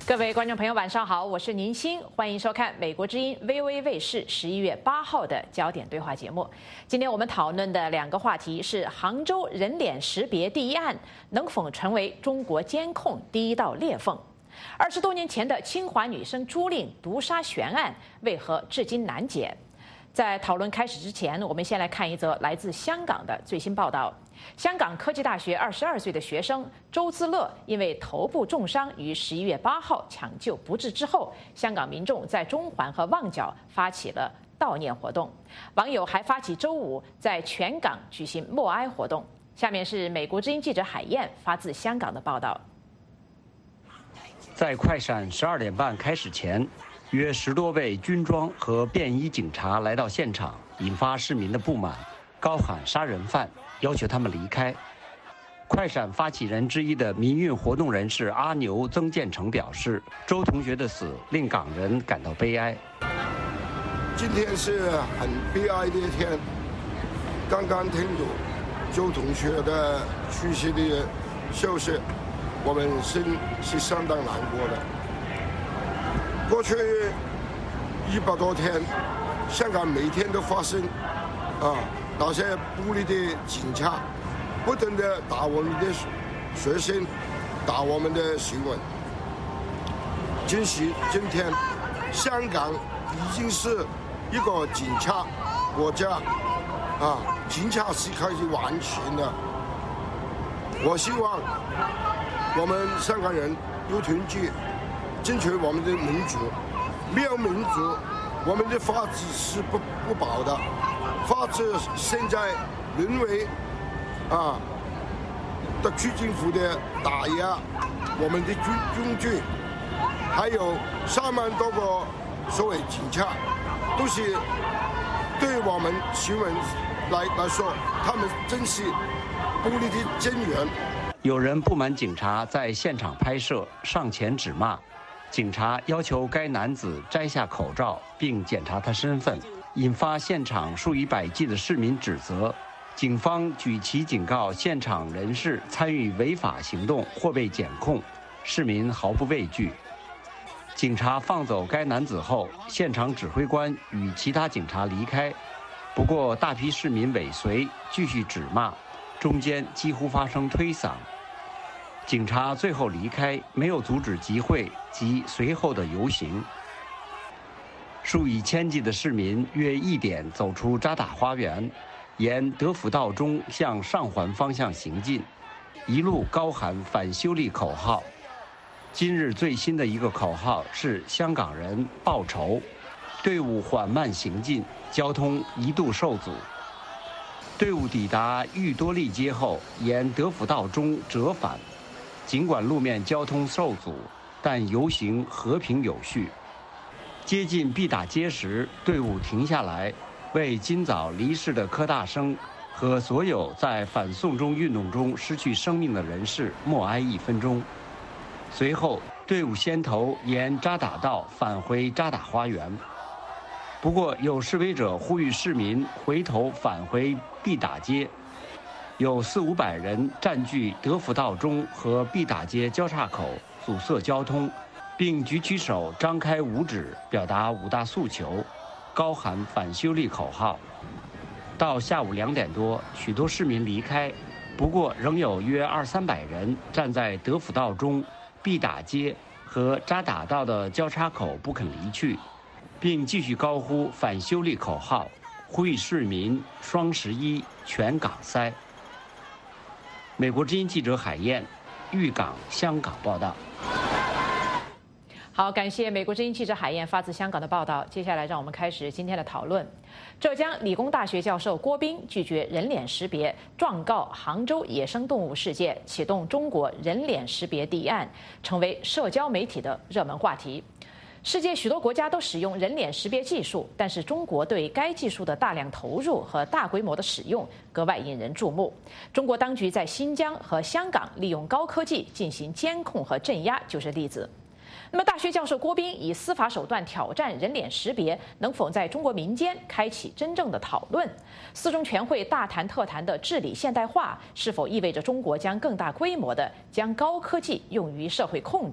各位观众朋友，晚上好，我是宁欣，欢迎收看美国之音 VOA 卫视11月8号的焦点对话节目。今天我们讨论的两个话题是杭州人脸识别第一案能否成为中国监控第一道裂缝？20多年前的清华女生朱令毒杀悬案为何至今难解？在讨论开始之前，我们先来看一则来自香港的最新报道。香港科技大学22岁的学生周资乐因为头部重伤于11月8号抢救不治之后，香港民众在中环和旺角发起了悼念活动，网友还发起周五在全港举行默哀活动。下面是美国之音记者海燕发自香港的报道。 在快闪12点半开始前，约10多位军装和便衣警察来到现场，引发市民的不满，高喊杀人犯，要求他们离开。快闪发起人之一的民运活动人士阿牛曾建成表示，周同学的死令港人感到悲哀。 今天是很悲哀的一天，刚刚听到周同学的去世的消息，我们心是相当难过的。过去100多天，香港每天都发生那些暴力的警察不断的打我们的学生，打我们的新闻。今天香港已经是一个警察国家警察是可以完全的。我希望我们香港人有团结，争取我们的民主。没有民主，我们的法治是不保的。法治现在沦为特区政府的打压我们的工具，还有3万多个所谓警察，都是对我们新闻来说，他们真是暴力的真源。 有人不满警察在现场拍摄，上前指骂。警察要求该男子摘下口罩并检查他身份，引发现场数以百计的市民指责。警方举旗警告现场人士参与违法行动或被检控，市民毫不畏惧。警察放走该男子后，现场指挥官与其他警察离开，不过大批市民尾随，继续指骂，中间几乎发生推搡。警察最后离开，没有阻止集会及随后的游行。数以千计的市民约1点走出渣打花园，沿德辅道中向上环方向行进，一路高喊反修例口号。今日最新的一个口号是“香港人报仇”，队伍缓慢行进，交通一度受阻。队伍抵达裕多利街后，沿德辅道中折返。尽管路面交通受阻，但游行和平有序。接近毕打街时，队伍停下来，为今早离世的柯大生和所有在反送中运动中失去生命的人士默哀1分钟。随后，队伍先头沿渣打道返回渣打花园。不过，有示威者呼吁市民回头返回毕打街。有400-500人占据德辅道中和毕打街交叉口，阻塞交通，并举起手张开5指，表达5大诉求，高喊反修例口号。到下午2点多，许多市民离开，不过仍有约200-300人站在德辅道中、毕打街和渣打道的交叉口不肯离去，并继续高呼反修例口号，呼吁市民双11全港塞。美国之音记者海燕，豫港香港报道。 好，感谢美国之音记者海燕发自香港的报道。接下来让我们开始今天的讨论。浙江理工大学教授郭斌拒绝人脸识别，状告杭州野生动物世界，启动中国人脸识别第一案，成为社交媒体的热门话题。世界许多国家都使用人脸识别技术，但是中国对该技术的大量投入和大规模的使用格外引人注目。中国当局在新疆和香港利用高科技进行监控和镇压就是例子。那么，大学教授郭斌以司法手段挑战人脸识别，能否在中国民间开启真正的讨论？四中全会大谈特谈的治理现代化，是否意味着中国将更大规模地将高科技用于社会控制？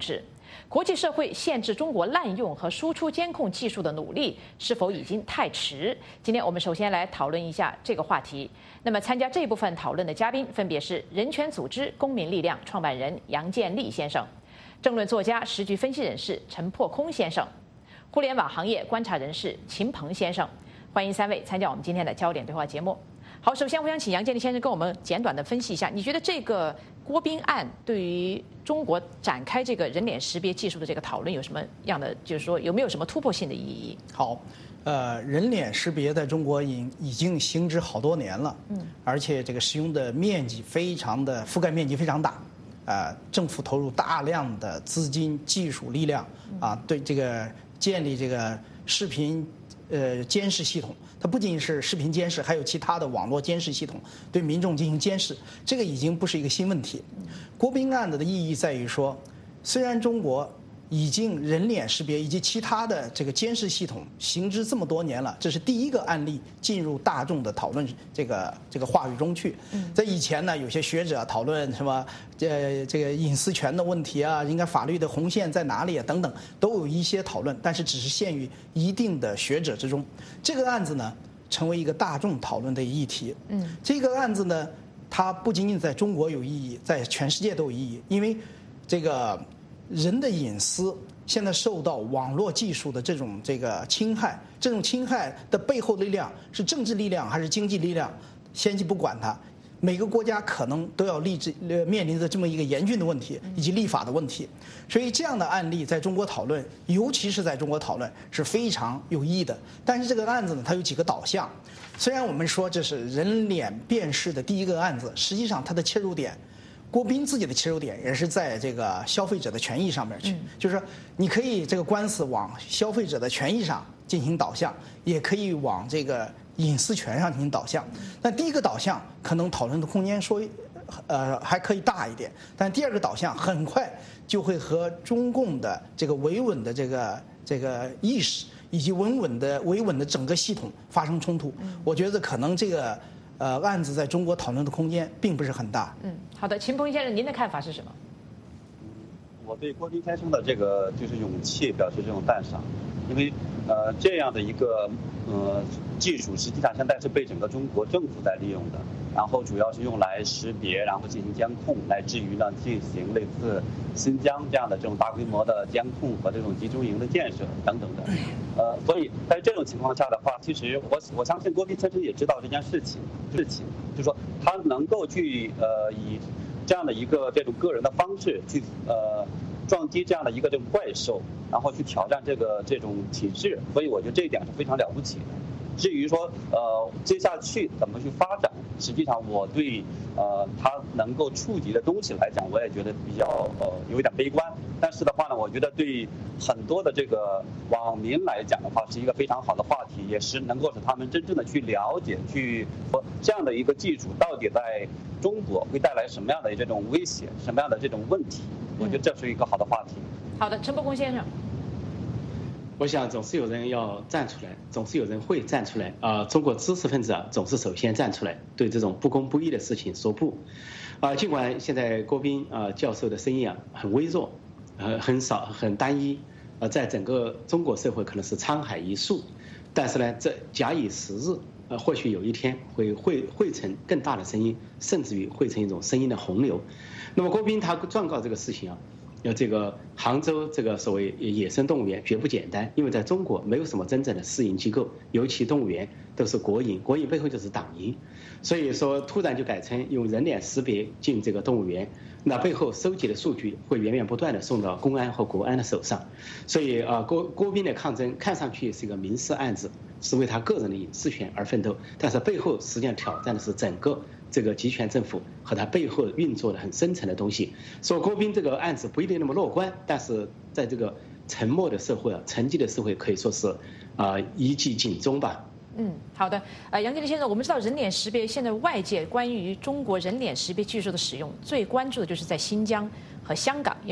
国际社会限制中国滥用和输出监控技术的努力是否已经太迟？今天我们首先来讨论一下这个话题。那么参加这部分讨论的嘉宾分别是人权组织公民力量创办人杨建立先生、政论作家、时局分析人士陈破空先生、互联网行业观察人士秦鹏先生。欢迎3位参加我们今天的焦点对话节目。好，首先我想请杨建立先生跟我们简短的分析一下，你觉得这个郭宾案对于中国展开这个人脸识别技术的这个讨论有什么样的，就是说有没有什么突破性的意义？ 好，人脸识别在中国已经行之好多年了，而且这个使用的面积非常的覆盖面积非常大，政府投入大量的资金、技术力量对这个建立这个视频监视系统。它不仅是视频监视，还有其他的网络监视系统对民众进行监视，这个已经不是一个新问题。郭宾案的意义在于说，虽然中国已经人脸识别以及其他的这个监视系统行之这么多年了，这是第一个案例进入大众的讨论这个话语中去。在以前呢，有些学者讨论什么这个隐私权的问题啊，应该法律的红线在哪里啊等等，都有一些讨论，但是只是限于一定的学者之中。这个案子呢，成为一个大众讨论的议题。这个案子呢，它不仅仅在中国有意义，在全世界都有意义，因为这个人的隐私现在受到网络技术的这种侵害，这种侵害的背后力量是政治力量还是经济力量，先不管它，每个国家可能都要面临着这么一个严峻的问题，以及立法的问题。所以这样的案例在中国讨论，尤其是在中国讨论是非常有意义的。但是这个案子呢，它有几个导向。虽然我们说这是人脸辨识的第一个案子，实际上它的切入点，郭宾自己的切入点也是在这个消费者的权益上面去，就是说你可以这个官司往消费者的权益上进行导向，也可以往这个隐私权上进行导向。那第一个导向可能讨论的空间还可以大一点，但第二个导向很快就会和中共的这个维稳的这个意识以及维稳的整个系统发生冲突。我觉得可能这个案子在中国讨论的空间并不是很大。 好的，秦鹏先生，您的看法是什么？ 我对郭宾先生的这个就是勇气表示这种赞赏，因为这样的一个技术，实际上现在是被整个中国政府在利用的，然后主要是用来识别，然后进行监控，来至于呢进行类似新疆这样的这种大规模的监控和这种集中营的建设等等的。所以在这种情况下的话，其实我相信郭宾先生也知道这件事情，就是说他能够去以这样的一个这种个人的方式去撞击这样的一个这种怪兽，然后去挑战这种体制，所以我觉得这一点是非常了不起的。至于说接下去怎么去发展，实际上我对它能够触及的东西来讲，我也觉得比较有一点悲观。但是的话呢，我觉得对很多的这个网民来讲的话，是一个非常好的话题，也是能够使他们真正的去了解，去说这样的一个技术到底在中国会带来什么样的这种威胁，什么样的这种问题。我觉得这是一个好的话题。 好的，陈伯公先生。 我想总是有人要站出来，总是有人会站出来中国知识分子总是首先站出来，对这种不公不义的事情说不。尽管现在郭宾教授的声音很微弱，很少，很单一，在整个中国社会可能是沧海一粟，但是呢，这假以时日，或许有一天会成更大的声音，甚至于会成一种声音的洪流。那么郭宾他状告这个事情这个杭州这个所谓野生动物园绝不简单，因为在中国没有什么真正的私营机构，尤其动物园都是国营，国营背后就是党营，所以说突然就改成用人脸识别进这个动物园，那背后收集的数据会源源不断的送到公安和国安的手上，所以郭宾的抗争看上去是一个民事案子，是为他个人的隐私权而奋斗，但是背后实际上挑战的是整个这个集权政府和他背后运作的很深层的东西。所以郭宾这个案子不一定那么乐观，但是在这个沉默的社会沉寂的社会，可以说是一记警钟吧。 好的。杨建立先生，我们知道人脸识别现在外界关于中国人脸识别技术的使用最关注的就是在新疆和香港，因为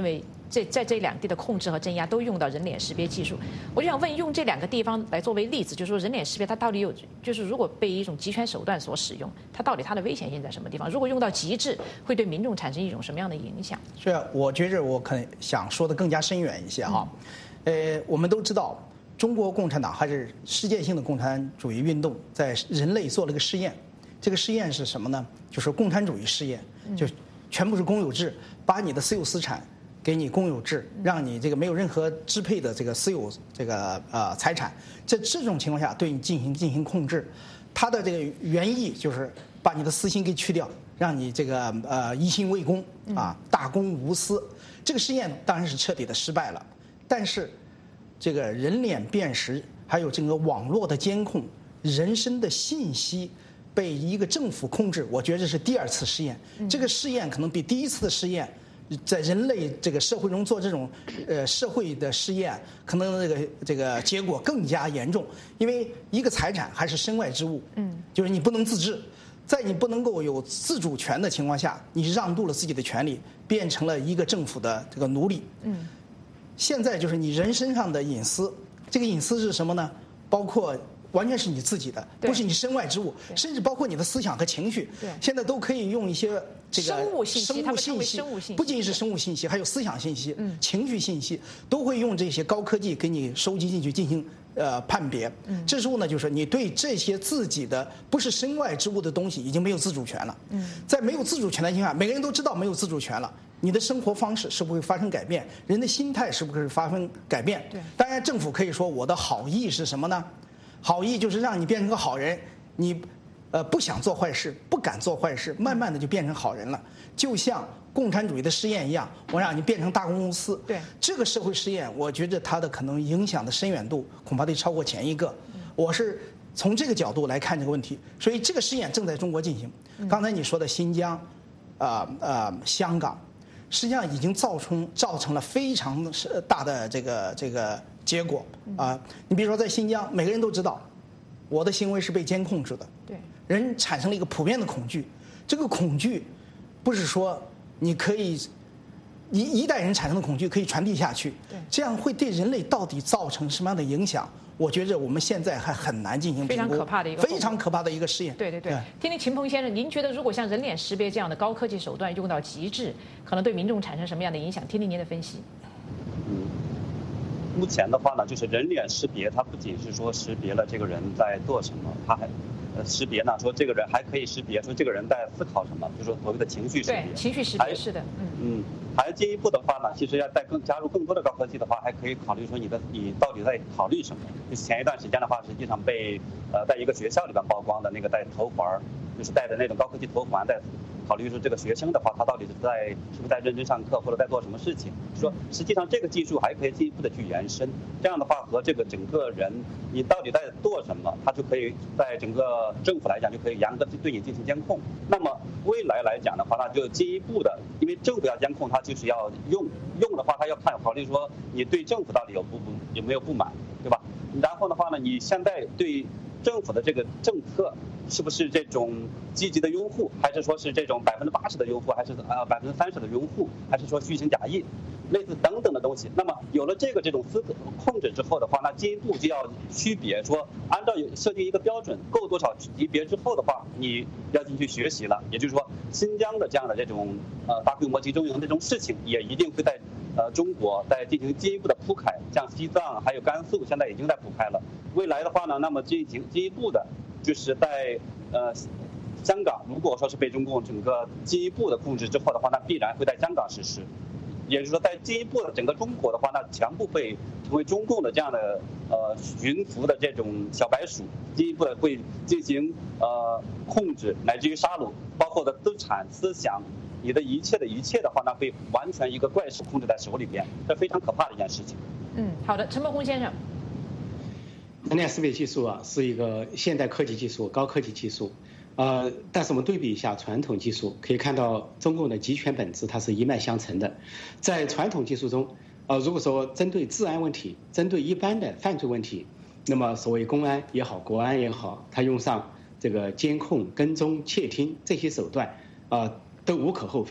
在这两地的控制和镇压都用到人脸识别技术。我就想问，用这两个地方来作为例子，就是说人脸识别它到底有，就是如果被一种集权手段所使用，它到底它的危险性在什么地方？如果用到极致，会对民众产生一种什么样的影响？ 是啊，我觉着我可能想说的更加深远一些哈。我们都知道，中国共产党还是世界性的共产主义运动在人类做了个试验。这个试验是什么呢？就是共产主义试验，就全部是公有制，把你的私有资产给你公有制，让你这个没有任何支配的这个私有这个财产，在这种情况下对你进行控制。它的这个原意就是把你的私心给去掉，让你这个一心为公啊，大公无私。这个试验当然是彻底的失败了，但是这个人脸辨识还有整个网络的监控，人身的信息被一个政府控制，我觉得这是第二次试验。这个试验可能比第一次的试验，在人类这个社会中做这种社会的试验，可能这个结果更加严重。因为一个财产还是身外之物，就是你不能自治，在你不能够有自主权的情况下，你让渡了自己的权利，变成了一个政府的这个奴隶。现在就是你人身上的隐私，这个隐私是什么呢？包括完全是你自己的，不是你身外之物，甚至包括你的思想和情绪，现在都可以用一些这个生物信息， 不仅仅是生物信息，还有思想信息、情绪信息，都会用这些高科技给你收集进去进行判别。这时候呢，就是你对这些自己的不是身外之物的东西已经没有自主权了。在没有自主权的情况下，每个人都知道没有自主权了，你的生活方式是不是会发生改变？人的心态是不是发生改变？当然，政府可以说我的好意是什么呢？好意就是让你变成个好人，你不想做坏事，不敢做坏事，慢慢的就变成好人了。就像共产主义的试验一样，我让你变成大公无私。这个社会试验，我觉得它的可能影响的深远度恐怕得超过前一个。我是从这个角度来看这个问题，所以这个试验正在中国进行。刚才你说的新疆、香港，实际上已经造成了非常大的这个结果啊。你比如说在新疆，每个人都知道我的行为是被监控着的，人产生了一个普遍的恐惧。这个恐惧不是说你可以一代人产生的恐惧可以传递下去，这样会对人类到底造成什么样的影响？我觉着我们现在还很难进行评估，非常可怕的一个试验。 对。听听秦鹏先生，您觉得如果像人脸识别这样的高科技手段用到极致，可能对民众产生什么样的影响？听听您的分析。 目前的话呢，就是人脸识别，它不仅是说识别了这个人在做什么，它还识别呢，说这个人还可以识别说这个人在思考什么，就是说所谓的情绪识别。 对，情绪识别是的。 还进一步的话呢，其实要加入更多的高科技的话，还可以考虑说你到底在考虑什么。就是前一段时间的话，实际上被在一个学校里边曝光的那个戴头环，就是戴的那种高科技头环，在考虑说这个学生的话，他到底是不是在认真上课，或者在做什么事情。说实际上这个技术还可以进一步的去延伸，这样的话和这个整个人你到底在做什么，他就可以在整个政府来讲就可以严格对你进行监控。那么未来来讲的话，那就进一步的，因为政府要监控，它就是要用的话，他要考虑说你对政府到底有没有不满，对吧？然后的话呢，你现在对政府的这个政策是不是这种积极的拥护，还是说是这种80%的拥护，还是30%的拥护，还是说虚情假意，类似等等的东西。那么有了这种控制之后的话，那进一步就要区别说，按照设定一个标准，够多少级别之后的话，你要进去学习了。也就是说，新疆的这样的这种大规模集中营这种事情，也一定会在中国在进行进一步的铺开，像西藏还有甘肃现在已经在铺开了。未来的话呢，那么进一步的，就是在香港，如果说是被中共整个进一步的控制之后的话，那必然会在香港实施。也就是说，在进一步的整个中国的话，那全部会成为中共的这样的驯服的这种小白鼠，进一步的会进行控制，乃至于杀戮，包括的资产、思想，你的一切的话，那会完全一个怪兽控制在手里边，这非常可怕的一件事情。 好的，陈伯宏先生。 人脸识别技术啊，是一个现代科技技术、高科技技术。但是我们对比一下传统技术，可以看到中共的集权本质它是一脉相承的。在传统技术中，如果说针对治安问题、针对一般的犯罪问题，那么所谓公安也好、国安也好，它用上这个监控、跟踪、窃听这些手段，都无可厚非。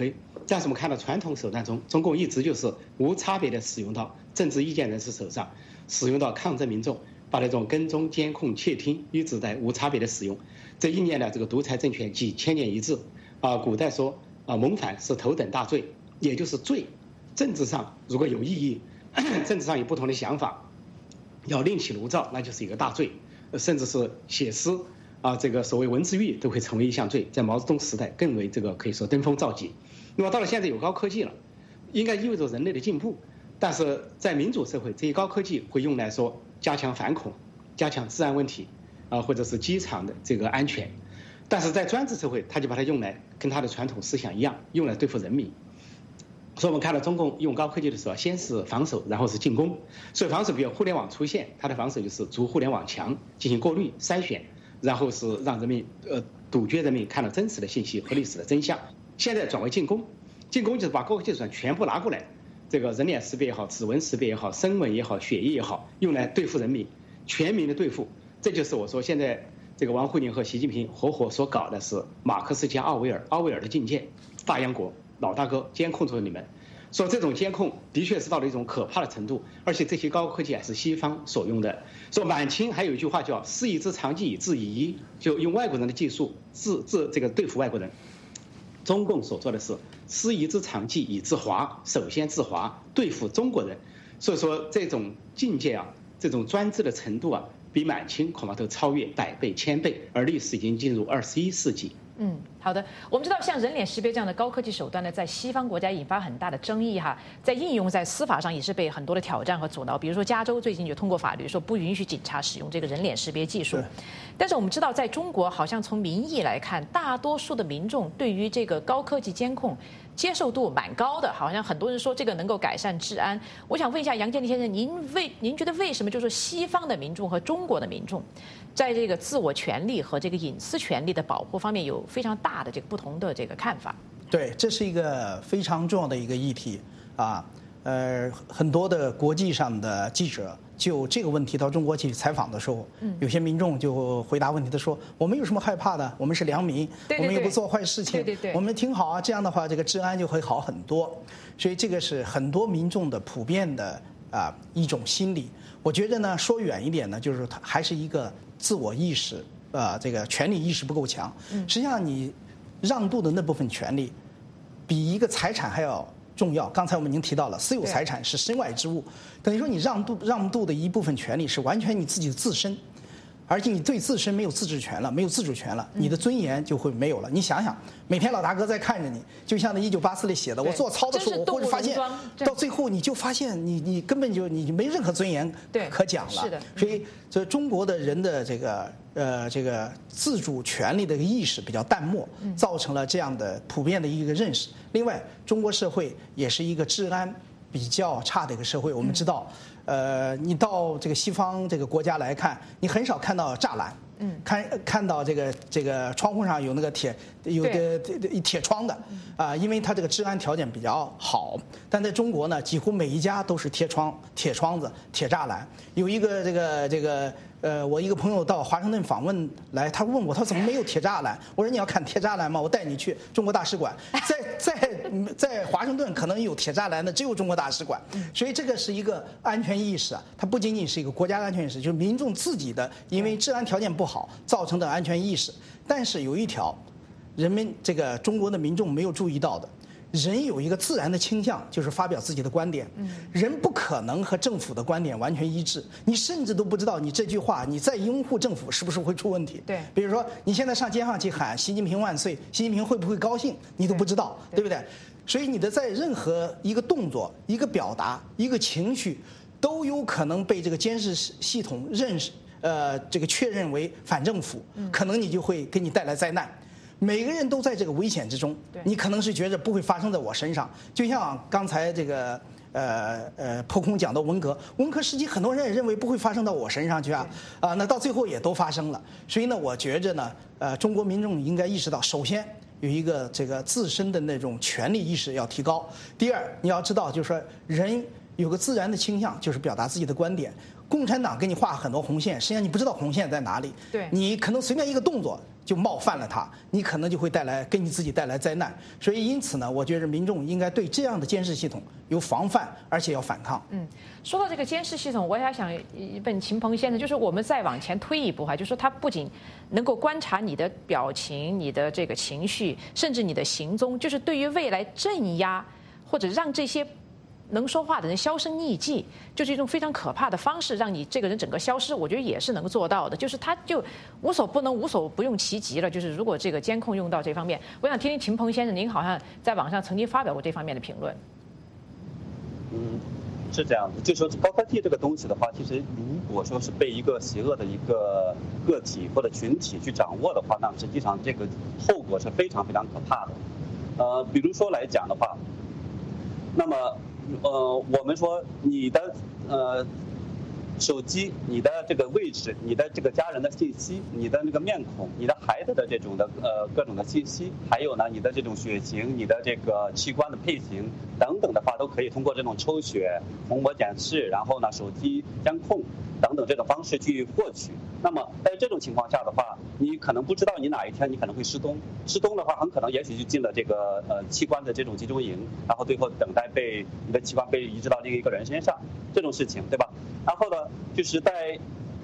但是我们看到传统手段中，中共一直就是无差别的使用到政治意见人士手上，使用到抗争民众，把那种跟踪、监控、窃听一直在无差别的使用。这一年的这个独裁政权即千年一治古代说谋反是头等大罪，也就是罪。政治上如果有异议，政治上有不同的想法，要另起炉灶，那就是一个大罪，甚至是写诗这个所谓文字狱都会成为一项罪，在毛泽东时代更为这个可以说登峰造极。那么到了现在有高科技了，应该意味着人类的进步，但是在民主社会，这些高科技会用来说加强反恐、加强治安问题或者是机场的这个安全，但是在专制社会，他就把它用来跟他的传统思想一样，用来对付人民。所以我们看到中共用高科技的时候，先是防守，然后是进攻。所以防守，比如互联网出现，它的防守就是筑互联网墙，进行过滤筛选，然后是让人民杜绝人民看到真实的信息和历史的真相。现在转为进攻，进攻就是把高科技手段全部拿过来，这个人脸识别也好，指纹识别也好，声纹也好，血液也好，用来对付人民，全民的对付。这就是我说现在这个王沪宁和习近平合伙所搞的是马克思加奥威尔的境界，大洋国老大哥监控住了你们。说这种监控的确是到了一种可怕的程度，而且这些高科技还是西方所用的。说满清还有一句话叫师夷之长技以制夷夷，就用外国人的技术这个对付外国人。中共所做的是师夷之长技以制华，首先制华，对付中国人。所以说这种境界这种专制的程度比满清恐怕都超越100倍、1000倍，而历史已经进入21世纪。 好的。我们知道，像人脸识别这样的高科技手段呢，在西方国家引发很大的争议在应用在司法上也是被很多的挑战和阻挠。比如说，加州最近就通过法律说不允许警察使用这个人脸识别技术。但是我们知道，在中国，好像从民意来看，大多数的民众对于这个高科技监控接受度蛮高的，好像很多人说这个能够改善治安。我想问一下杨建立先生，您觉得为什么就是西方的民众和中国的民众，在这个自我权利和这个隐私权利的保护方面有非常大的这个不同的这个看法？ 对，这是一个非常重要的一个议题很多的国际上的记者就这个问题到中国去采访的时候，有些民众就回答问题的说：“我们有什么害怕的？我们是良民，我们又不做坏事情，我们挺好这样的话，这个治安就会好很多。”所以这个是很多民众的普遍的一种心理。我觉得呢，说远一点呢，就是它还是一个自我意识这个权利意识不够强。实际上，你让渡的那部分权利，比一个财产还要重要。刚才我们已经提到了，私有财产是身外之物，等于说你让渡的一部分权利是完全你自己的自身，而且你对自身没有自治权了，没有自主权了，你的尊严就会没有了。你想想，每天老大哥在看着你，就像那1984里写的，我做操的时候，我会发现，到最后你就发现你根本就你没任何尊严可讲了。 是的， 所以这中国的人的这个自主权利的意识比较淡漠，造成了这样的普遍的一个认识。另外，中国社会也是一个治安比较差的一个社会。我们知道，你到这个西方这个国家来看，你很少看到栅栏，看到这个窗户上有那个铁窗的因为它这个治安条件比较好。但在中国呢，几乎每一家都是铁窗子、铁栅栏。有一个我一个朋友到华盛顿访问来，他问我，他怎么没有铁栅栏？我说你要看铁栅栏吗？我带你去中国大使馆。在华盛顿可能有铁栅栏的只有中国大使馆。所以这个是一个安全意识它不仅仅是一个国家的安全意识，就是民众自己的因为治安条件不好造成的安全意识。但是有一条，人们这个中国的民众没有注意到的。人有一个自然的倾向，就是发表自己的观点。人不可能和政府的观点完全一致，你甚至都不知道你这句话你在拥护政府是不是会出问题。 对， 比如说你现在上街上去喊习近平万岁，习近平会不会高兴，你都不知道，对不对？所以你的在任何一个动作、一个表达、一个情绪，都有可能被这个监视系统这个确认为反政府，可能你就会给你带来灾难。每个人都在这个危险之中，你可能是觉得不会发生在我身上，就像刚才这个破空讲到文革时期，很多人也认为不会发生到我身上去那到最后也都发生了。所以呢，我觉着呢，中国民众应该意识到，首先有一个这个自身的那种权利意识要提高。第二，你要知道，就是说人有个自然的倾向，就是表达自己的观点。共产党给你画很多红线，实际上你不知道红线在哪里。 对， 你可能随便一个动作就冒犯了他，你可能就会给你自己带来灾难。所以因此呢，我觉得民众应该对这样的监视系统有防范，而且要反抗。 说到这个监视系统，我还想问秦鹏先生，就是我们再往前推一步哈，就是说它不仅能够观察你的表情、你的这个情绪，甚至你的行踪，就是对于未来镇压或者让这些能说话的人销声匿迹，就是一种非常可怕的方式，让你这个人整个消失。我觉得也是能够做到的，就是他就无所不用其极了。就是如果这个监控用到这方面，我想听听秦鹏先生，您好像在网上曾经发表过这方面的评论。 是这样的，就说高科技这个东西的话，其实如果说是被一个邪恶的一个个体或者群体去掌握的话，那实际上这个后果是非常非常可怕的。比如说来讲的话，那么我们说你的手机、你的这个位置、你的这个家人的信息、你的那个面孔、你的孩子的这种的各种的信息，还有呢你的这种血型、你的这个器官的配型等等的话，都可以通过这种抽血、虹膜检视，然后呢手机监控等等这种方式去获取。那么在这种情况下的话，你可能不知道你哪一天你可能会失踪，失踪的话很可能也许就进了这个器官的这种集中营，然后最后等待被你的器官被移植到另一个人身上，这种事情，对吧？然后呢，就是在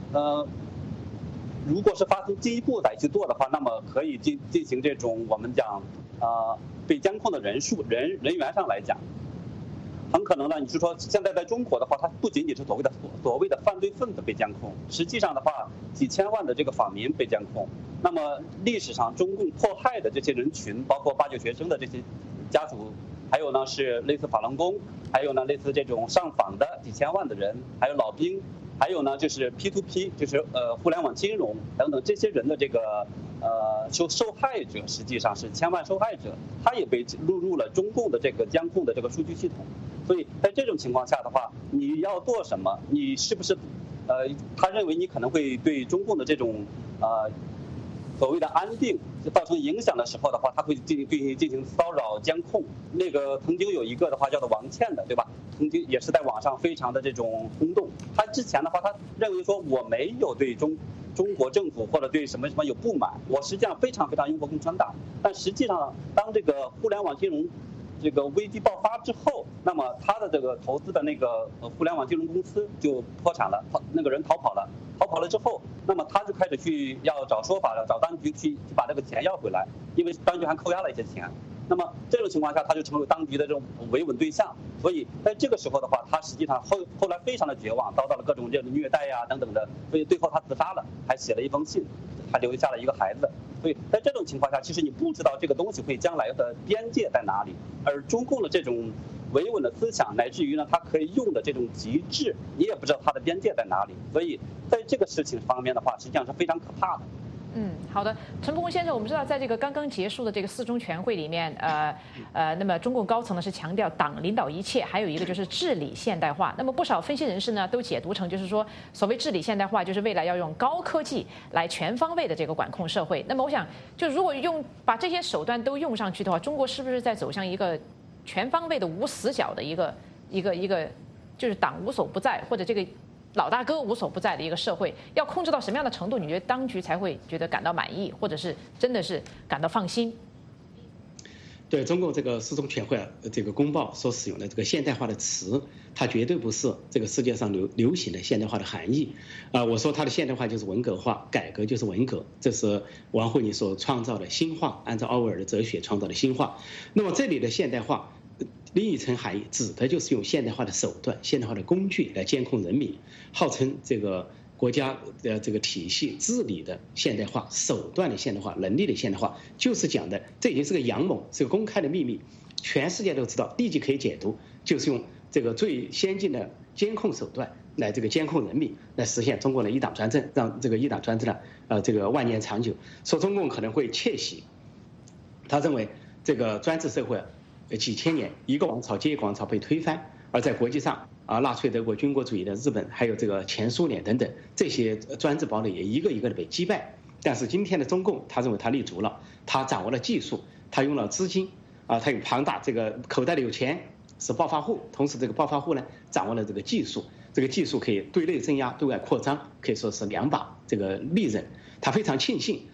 如果是发生进一步来去做的话，那么可以进行这种我们讲被监控的人员上来讲，很可能呢，你是说现在在中国的话，它不仅仅是所谓的犯罪分子被监控，实际上的话，几千万的这个访民被监控。那么历史上中共迫害的这些人群，包括89学生的这些家属，还有呢是类似法轮功，还有呢类似这种上访的几千万的人，还有老兵，还有呢就是 P2P， 就是互联网金融等等这些人的这个受害者，实际上是千万受害者，他也被录入了中共的这个监控的这个数据系统。所以在这种情况下的话，你要做什么？你是不是他认为你可能会对中共的这种所谓的安定造成影响的时候的话，他会进行骚扰监控。那个曾经有一个的话叫做王倩的，对吧？曾经也是在网上非常的这种轰动。他之前的话，他认为说我没有对中国政府或者对什么有不满，我实际上非常非常拥护共产党。但实际上，当这个互联网金融这个危机爆发之后，那么他的这个投资的那个互联网金融公司就破产了，那个人逃跑了之后，那么他就开始要找说法了，找当局去把这个钱要回来，因为当局还扣押了一些钱。那么这种情况下，他就成为当局的这种维稳对象。所以在这个时候的话，他实际上后来非常的绝望，遭到了各种这样的虐待呀等等的，所以最后他自杀了，还写了一封信，还留下了一个孩子。所以在这种情况下，其实你不知道这个东西会将来的边界在哪里，而中共的这种维稳的思想，乃至于呢，它可以用的这种极致，你也不知道它的边界在哪里。所以在这个事情方面的话，实际上是非常可怕的。 好的，陈伯公先生，我们知道在这个刚刚结束的这个4中全会里面，那么中共高层呢是强调党领导一切，还有一个就是治理现代化。那么不少分析人士呢都解读成就是说，所谓治理现代化，就是未来要用高科技来全方位的这个管控社会。那么我想，就如果把这些手段都用上去的话，中国是不是在走向一个全方位的无死角的一个，就是党无所不在，或者这个老大哥无所不在的一个社会，要控制到什么样的程度，你觉得当局才会觉得感到满意，或者是真的是感到放心？ 对中共这个4中全会这个公报所使用的这个现代化的词，它绝对不是这个世界上流行的现代化的含义。我说它的现代化就是文革化，改革就是文革，这是王沪宁所创造的新化，按照奥威尔的哲学创造的新化。那么这里的现代化另一层含义指的就是用现代化的手段、现代化的工具来监控人民，号称这个国家的这个体系治理的现代化、手段的现代化、能力的现代化，就是讲的这已经是个阳谋，是个公开的秘密，全世界都知道，立即可以解读，就是用这个最先进的监控手段来这个监控人民，来实现中国的一党专政，让这个一党专政呢这个万年长久。说中共可能会窃喜，他认为这个专制社会几千年一个王朝接一个王朝被推翻，而在国际上纳粹德国军国主义的日本，还有这个前苏联等等这些专制堡垒也一个一个的被击败。但是今天的中共，他认为他立足了，他掌握了技术，他用了资金他有庞大这个口袋里有钱，是暴发户，同时这个暴发户呢掌握了这个技术，这个技术可以对内镇压，对外扩张，可以说是2把这个利刃。他非常庆幸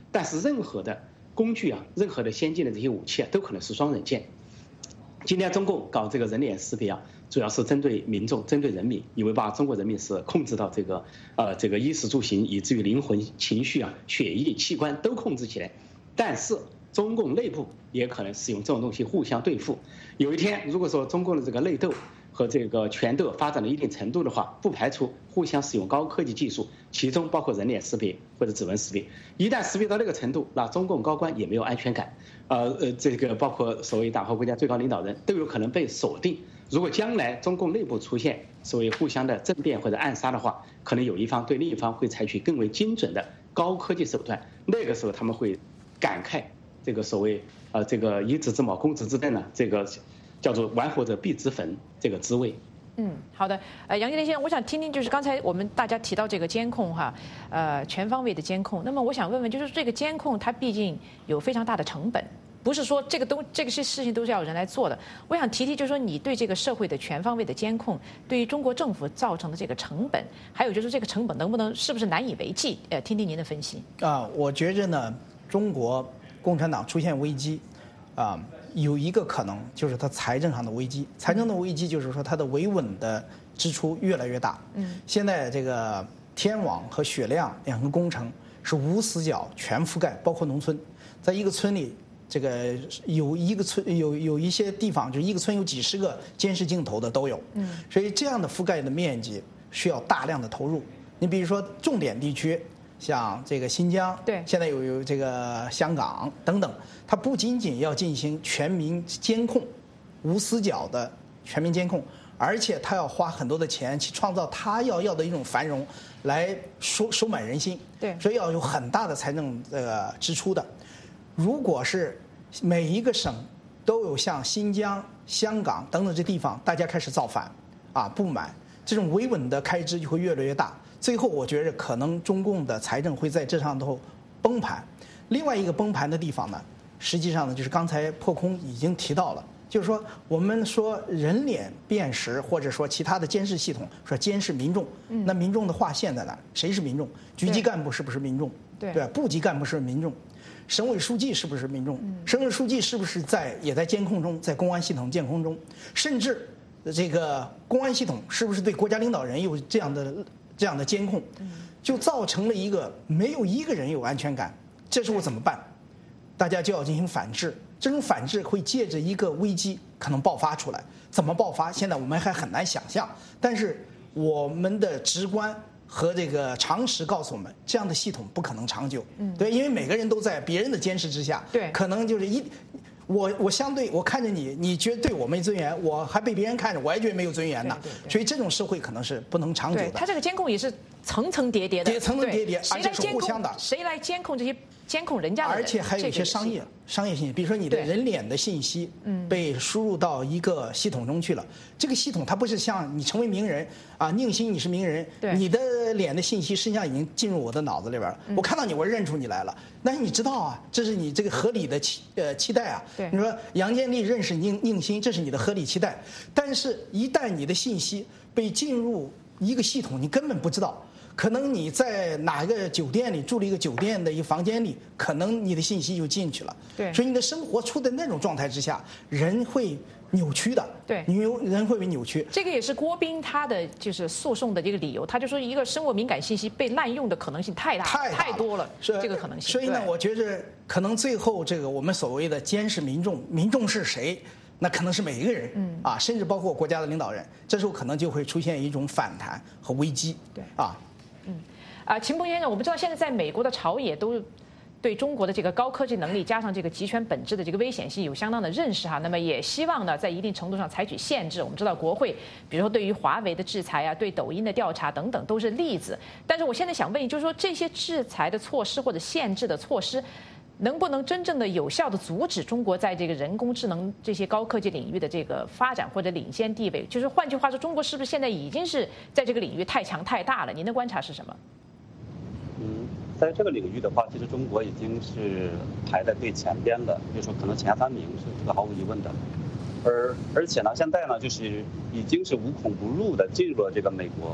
但是任何的工具啊，任何的先进的这些武器啊，都可能是双刃剑。今天中共搞这个人脸识别啊，主要是针对民众、针对人民，以为把中国人民是控制到这个衣食住行，以至于灵魂、情绪啊、血液、器官都控制起来。但是中共内部也可能使用这种东西互相对付。有一天，如果说中共的这个内斗和这个权斗发展到一定程度的话，不排除互相使用高科技技术，其中包括人脸识别或者指纹识别。一旦识别到那个程度，那中共高官也没有安全感，这个包括所谓党和国家最高领导人都有可能被锁定。如果将来中共内部出现所谓互相的政变或者暗杀的话，可能有一方对另一方会采取更为精准的高科技手段，那个时候他们会感慨这个所谓这个以子之矛攻子之盾呢，这个叫做玩火者必自焚这个滋味。 好的，杨建林先生，我想听听，就是刚才我们大家提到这个监控哈，全方位的监控。那么我想问问，就是这个监控它毕竟有非常大的成本，不是说这些事情都是要人来做的。我想提，就是说你对这个社会的全方位的监控，对于中国政府造成的这个成本，还有就是这个成本是不是难以为继？听听您的分析。 我觉着呢，中国共产党出现危机，有一个可能就是它财政上的危机。财政的危机就是说它的维稳的支出越来越大。现在这个天网和雪亮两个工程是无死角全覆盖，包括农村，在一个村里，这个有一些地方就是一个村有几十个监视镜头的都有。所以这样的覆盖的面积需要大量的投入。你比如说重点地区，像这个新疆， 对， 现在有这个香港等等，它不仅仅要进行全民监控，无死角的全民监控，而且它要花很多的钱去创造它要的一种繁荣，来收买人心。 对， 所以要有很大的财政支出的。如果是每一个省都有像新疆、香港等等这地方，大家开始造反不满，这种维稳的开支就会越来越大。最后，我觉得可能中共的财政会在这上头崩盘。另外一个崩盘的地方呢，实际上呢，就是刚才破空已经提到了，就是说我们说人脸辨识或者说其他的监视系统，说监视民众，那民众的划线在哪？谁是民众？局级干部是不是民众？对，部级干部是民众，省委书记是不是民众？省委书记是不是也在监控中，在公安系统监控中？甚至这个公安系统是不是对国家领导人有这样的监控，就造成了一个没有一个人有安全感。这时候怎么办？大家就要进行反制。这种反制会借着一个危机可能爆发出来。怎么爆发？现在我们还很难想象。但是我们的直观和这个常识告诉我们，这样的系统不可能长久。对，因为每个人都在别人的监视之下。 对， 可能就是我相对我看着你觉得对我没尊严，我还被别人看着，我也觉得没有尊严呢。所以这种社会可能是不能长久的。 他这个监控也是层层叠叠的， 层层叠叠，而且是互相的。 谁来监控这些监控人家的？ 而且还有一些商业信息，比如说你的人脸的信息被输入到一个系统中去了。这个系统它不是像你成为名人宁新你是名人，你的脸的信息实际上已经进入我的脑子里边了。我看到你，我认出你来了。但是你知道这是你这个合理的期待啊。 对， 你说杨建立认识宁新，这是你的合理期待。但是，一旦你的信息被进入一个系统，你根本不知道。可能你在哪个酒店里住了一个酒店的一个房间里，可能你的信息就进去了。 对， 所以你的生活处在那种状态之下，人会扭曲的。 对， 人会被扭曲。 这个也是郭斌他的就是诉讼的这个理由，他就说一个生活敏感信息被滥用的可能性太多了，这个可能性。 所以呢，我觉得可能最后这个我们所谓的监视民众，民众是谁？那可能是每一个人，甚至包括国家的领导人，这时候可能就会出现一种反弹和危机。 对， 秦鹏先生，我们知道现在在美国的朝野都对中国的这个高科技能力加上这个集权本质的这个危险性有相当的认识那么也希望呢在一定程度上采取限制。我们知道国会比如说对于华为的制裁对抖音的调查等等都是例子。但是我现在想问，就是说这些制裁的措施或者限制的措施，能不能真正的有效的阻止中国在这个人工智能这些高科技领域的这个发展或者领先地位？就是换句话说，中国是不是现在已经是在这个领域太强太大了？您的观察是什么？ 在这个领域的话，其实中国已经是排在最前边了，就是说可能前3名是这个毫无疑问的。而且呢，现在呢就是已经是无孔不入的进入了这个美国，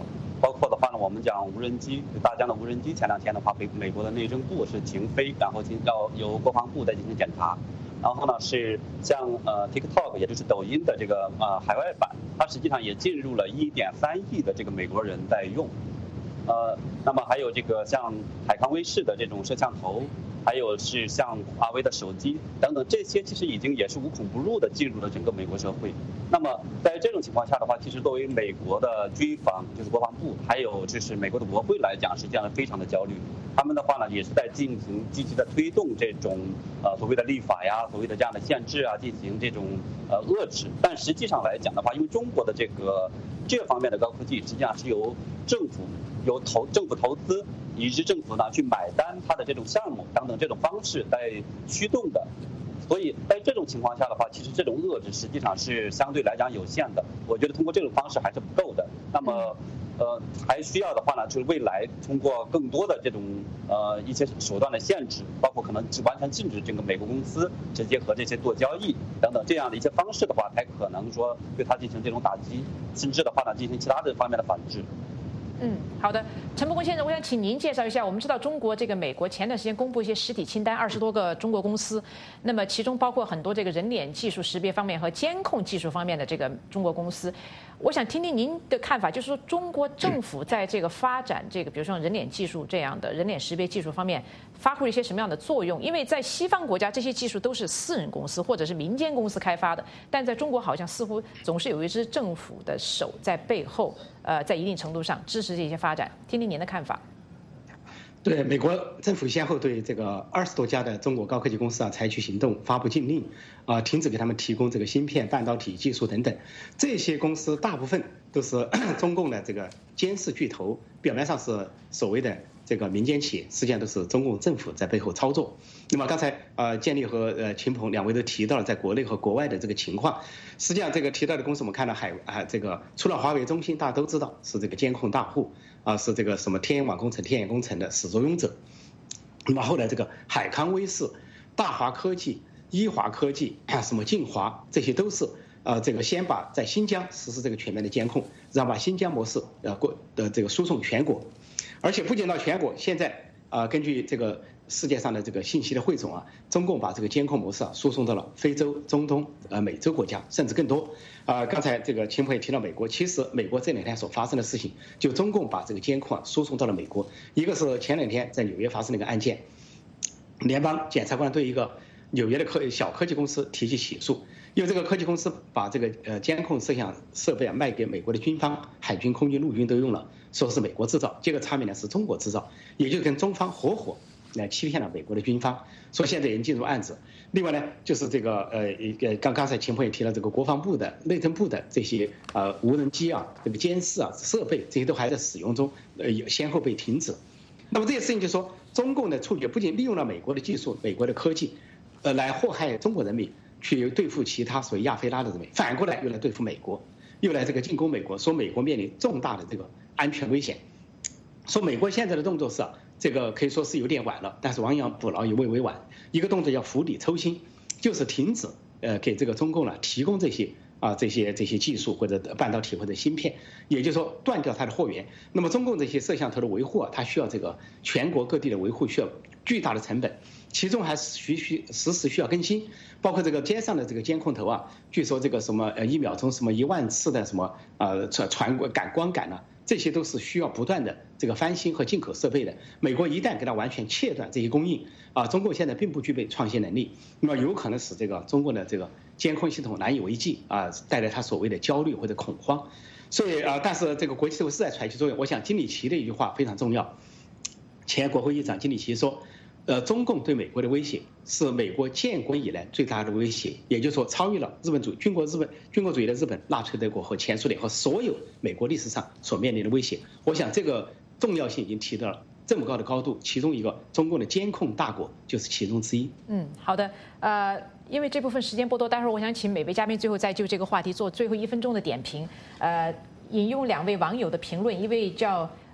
包括的话呢，我们讲无人机，大疆的无人机，前2天的话被美国的内政部是停飞，然后要由国防部再进行检查。然后呢是像TikTok， 也就是抖音的这个海外版，它实际上也进入了1.3亿的这个美国人在用。那么还有这个像海康威视的这种摄像头，还有是像华为的手机等等，这些其实已经也是无孔不入的进入了整个美国社会。那么在这种情况下的话，其实作为美国的军方，就是国防部，还有就是美国的国会来讲，实际上非常的焦虑。他们的话呢，也是在进行积极的推动这种所谓的立法呀，所谓的这样的限制啊，进行这种遏制。但实际上来讲的话，因为中国的这方面的高科技，实际上是由政府投资，以及政府呢去买单它的这种项目等等这种方式在驱动的。所以在这种情况下的话，其实这种遏制实际上是相对来讲有限的。我觉得通过这种方式还是不够的。那么还需要的话呢，就是未来通过更多的这种一些手段的限制，包括可能完全禁止这个美国公司直接和这些做交易等等这样的一些方式的话，才可能说对它进行这种打击，甚至的话呢进行其他的方面的反制。 好的，陈伯公先生，我想请您介绍一下。我们知道中国这个美国前段时间公布一些实体清单，20多个中国公司，那么其中包括很多这个人脸技术识别方面和监控技术方面的这个中国公司。我想听听您的看法，就是说中国政府在这个发展这个，比如说人脸技术这样的人脸识别技术方面，发挥了一些什么样的作用？因为在西方国家，这些技术都是私人公司或者是民间公司开发的，但在中国好像似乎总是有一只政府的手在背后，在一定程度上支持这些发展。听听您的看法。 对，美国政府先后对这个20多家的中国高科技公司采取行动，发布禁令，停止给他们提供这个芯片、半导体技术等等。这些公司大部分都是中共的这个监视巨头，表面上是所谓的这个民间企业，实际上都是中共政府在背后操作。那么刚才建立和秦鹏两位都提到了在国内和国外的这个情况。实际上这个提到的公司，我们看到这个除了华为、中兴，大家都知道是这个监控大户是这个什么天眼网工程、天眼工程的始作俑者。那么后来这个海康威视、大华科技、依华科技什么晋华，这些都是这个先把在新疆实施这个全面的监控，然后把新疆模式这个输送全国。而且不仅到全国，现在根据这个世界上的这个信息的汇总中共把这个监控模式输送到了非洲、中东、美洲国家，甚至更多。刚才这个秦鹏也提到美国，其实美国这2天所发生的事情，就中共把这个监控输送到了美国。一个是前2天在纽约发生的一个案件，联邦检察官对一个纽约的小科技公司提起起诉，因为这个科技公司把这个监控摄像设备卖给美国的军方，海军、空军、陆军都用了，说是美国制造，结果查明呢是中国制造，也就跟中方合伙来欺骗了美国的军方，所以现在已经进入案子。另外呢，就是这个刚才秦鹏也提了这个国防部的、内政部的这些无人机这个监视设备，这些都还在使用中，先后被停止。那么这些事情就是说，中共的触觉不仅利用了美国的技术、美国的科技，来祸害中国人民，去对付其他所谓亚非拉的人民，反过来又来对付美国，又来这个进攻美国，说美国面临重大的这个安全危险，说美国现在的动作是这个可以说是有点晚了，但是亡羊补牢也未为晚。一个动作叫釜底抽薪，就是停止给这个中共提供这些技术或者半导体或者芯片，也就是说断掉它的货源。那么中共这些摄像头的维护它需要这个全国各地的维护需要巨大的成本，其中还时时需要更新，包括这个街上的这个监控头据说这个什么1秒钟什么1万次的什么光感这些都是需要不断的这个翻新和进口设备的。美国一旦给它完全切断这些供应中共现在并不具备创新能力，那么有可能使这个中共的这个监控系统难以为继带来它所谓的焦虑或者恐慌。所以但是这个国际社会是在采取作用。我想金里奇的一句话非常重要，前国会议长金里奇说，中共对美国的威胁是美国建国以来最大的威胁，也就是说超越了军国主义的日本、纳粹德国和前苏联和所有美国历史上所面临的威胁。我想这个重要性已经提到了这么高的高度，其中一个中共的监控大国就是其中之一。 好的，因为这部分时间不多，待会儿我想请每位嘉宾最后再就这个话题做最后1分钟的点评。引用2位网友的评论，一位叫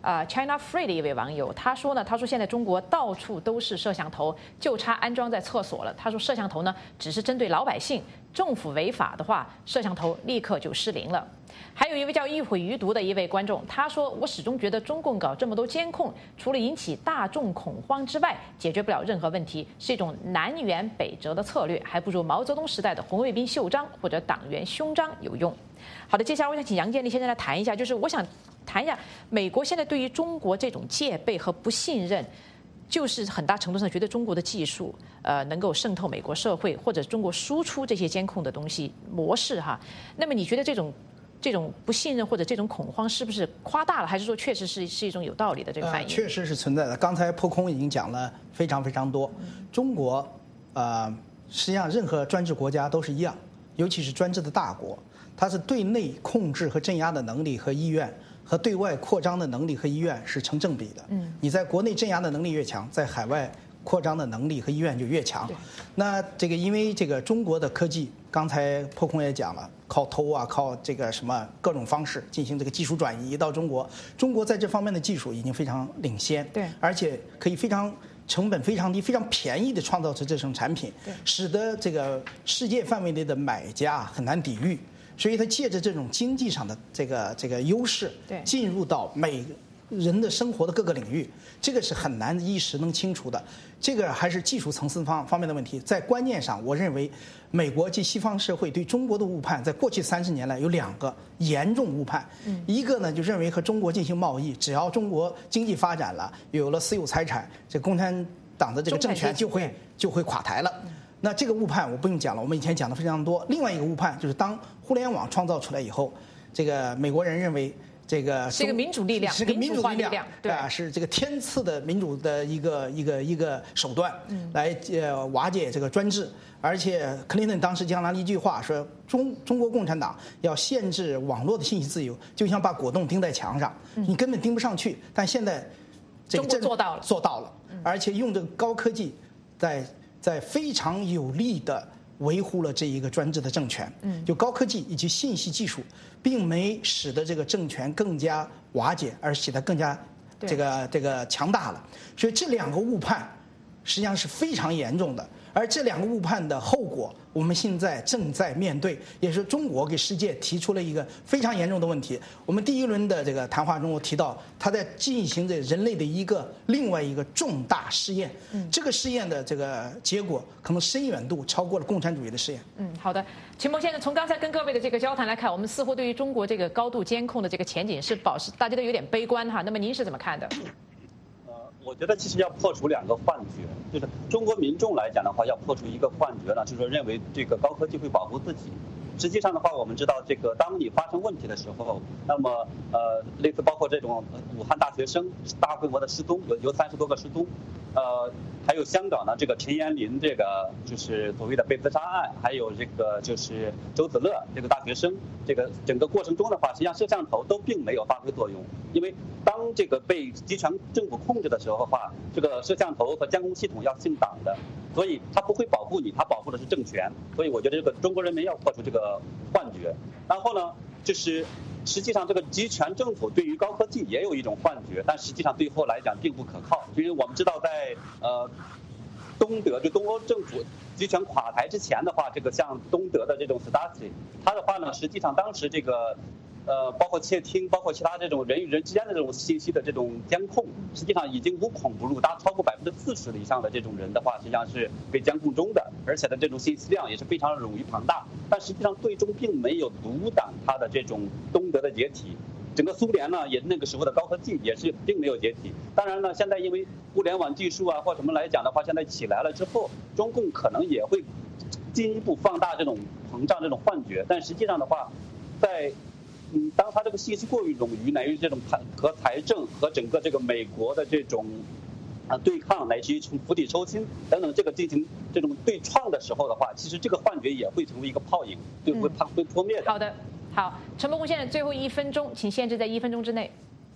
China Free 的一位网友，他说现在中国到处都是摄像头，就差安装在厕所了。他说摄像头呢只是针对老百姓，政府违法的话，摄像头立刻就失灵了。还有一位叫一毁余毒的一位观众，他说我始终觉得中共搞这么多监控，除了引起大众恐慌之外，解决不了任何问题，是一种南辕北辙的策略，还不如毛泽东时代的红卫兵袖章或者党员勋章有用。好的，接下来我想请杨建立先生来谈一下，就是我想谈一下美国现在对于中国这种戒备和不信任，就是很大程度上觉得中国的技术能够渗透美国社会，或者中国输出这些监控的东西模式哈。那么你觉得这种不信任或者这种恐慌是不是夸大了，还是说确实是一种有道理的这个反应？ 确实是存在的。刚才破空已经讲了非常非常多。中国实际上任何专制国家都是一样，尤其是专制的大国，它是对内控制和镇压的能力和意愿和对外扩张的能力和意愿是成正比的。你在国内镇压的能力越强，在海外扩张的能力和意愿就越强。那这个因为这个中国的科技，刚才破空也讲了，靠偷啊，靠这个什么各种方式进行这个技术转移到中国。中国在这方面的技术已经非常领先， 对， 而且可以成本非常低、非常便宜的创造出这种产品，使得这个世界范围内的买家很难抵御。所以他借着这种经济上的这个优势，进入到每人的生活的各个领域，这个是很难一时能清除的。这个还是技术层次方面的问题。在观念上，我认为美国及西方社会对中国的误判，在过去30年来有2个严重误判。一个呢，就认为和中国进行贸易，只要中国经济发展了，有了私有财产，这共产党的这个政权就会垮台了。那这个误判我不用讲了，我们以前讲的非常多。另外一个误判就是当互联网创造出来以后，这个美国人认为这个是个民主力量， 是个民主力量， 对啊，是这个天赐的民主的一个手段，来瓦解这个专制。而且克林顿当时讲了一句话，说中国共产党要限制网络的信息自由，就像把果冻钉在墙上，你根本钉不上去。但现在这个中国做到了， 而且用这个高科技在非常有力的维护了这一个专制的政权。就高科技以及信息技术，并没使得这个政权更加瓦解，而使得更加这个强大了。所以这2个误判实际上是非常严重的。而这2个误判的后果，我们现在正在面对，也是中国给世界提出了一个非常严重的问题。我们第1轮的这个谈话中，我提到他在进行着人类的另外一个重大试验。这个试验的这个结果可能深远度超过了共产主义的试验。 好的，秦鹏先生，从刚才跟各位的这个交谈来看，我们似乎对于中国这个高度监控的这个前景是保持大家都有点悲观哈。那么您是怎么看的？ 我觉得其实要破除2个幻觉，就是中国民众来讲的话，要破除一个幻觉呢，就是说认为这个高科技会保护自己。实际上的话，我们知道这个当你发生问题的时候，那么类似包括这种武汉大学生大规模的失踪，有30多个失踪，还有香港的这个陈延林这个就是所谓的被自杀案，还有这个就是周子乐这个大学生，这个整个过程中的话，实际上摄像头都并没有发挥作用，因为当这个被集权政府控制的时候的话，这个摄像头和监控系统要姓党的，所以它不会保护你，它保护的是政权。所以我觉得这个中国人民要破除这个幻觉。然后呢，就是实际上这个集权政府对于高科技也有一种幻觉，但实际上对后来讲并不可靠。因为我们知道在东欧政府集权垮台之前的话，这个像东德的这种 Stasi， 它的话呢，实际上当时这个包括窃听，包括其他这种人与人之间的这种信息的这种监控，实际上已经无孔不入，大超过40%以上的这种人的话，实际上是被监控中的，而且的这种信息量也是非常冗余庞大。但实际上最终并没有阻挡它的这种东德的解体。整个苏联呢，也那个时候的高科技也是并没有解体。当然呢，现在因为互联网技术啊或什么来讲的话，现在起来了之后，中共可能也会进一步放大这种膨胀这种幻觉。但实际上的话，在当它这个信息过于冗余，乃于这种和财政和整个这个美国的这种对抗，乃至于从釜底抽薪等等这个进行这种对创的时候的话，其实这个幻觉也会成为一个泡影，它会破灭的。 好的。好，陈伯公先生，最后1分钟，请限制在1分钟之内。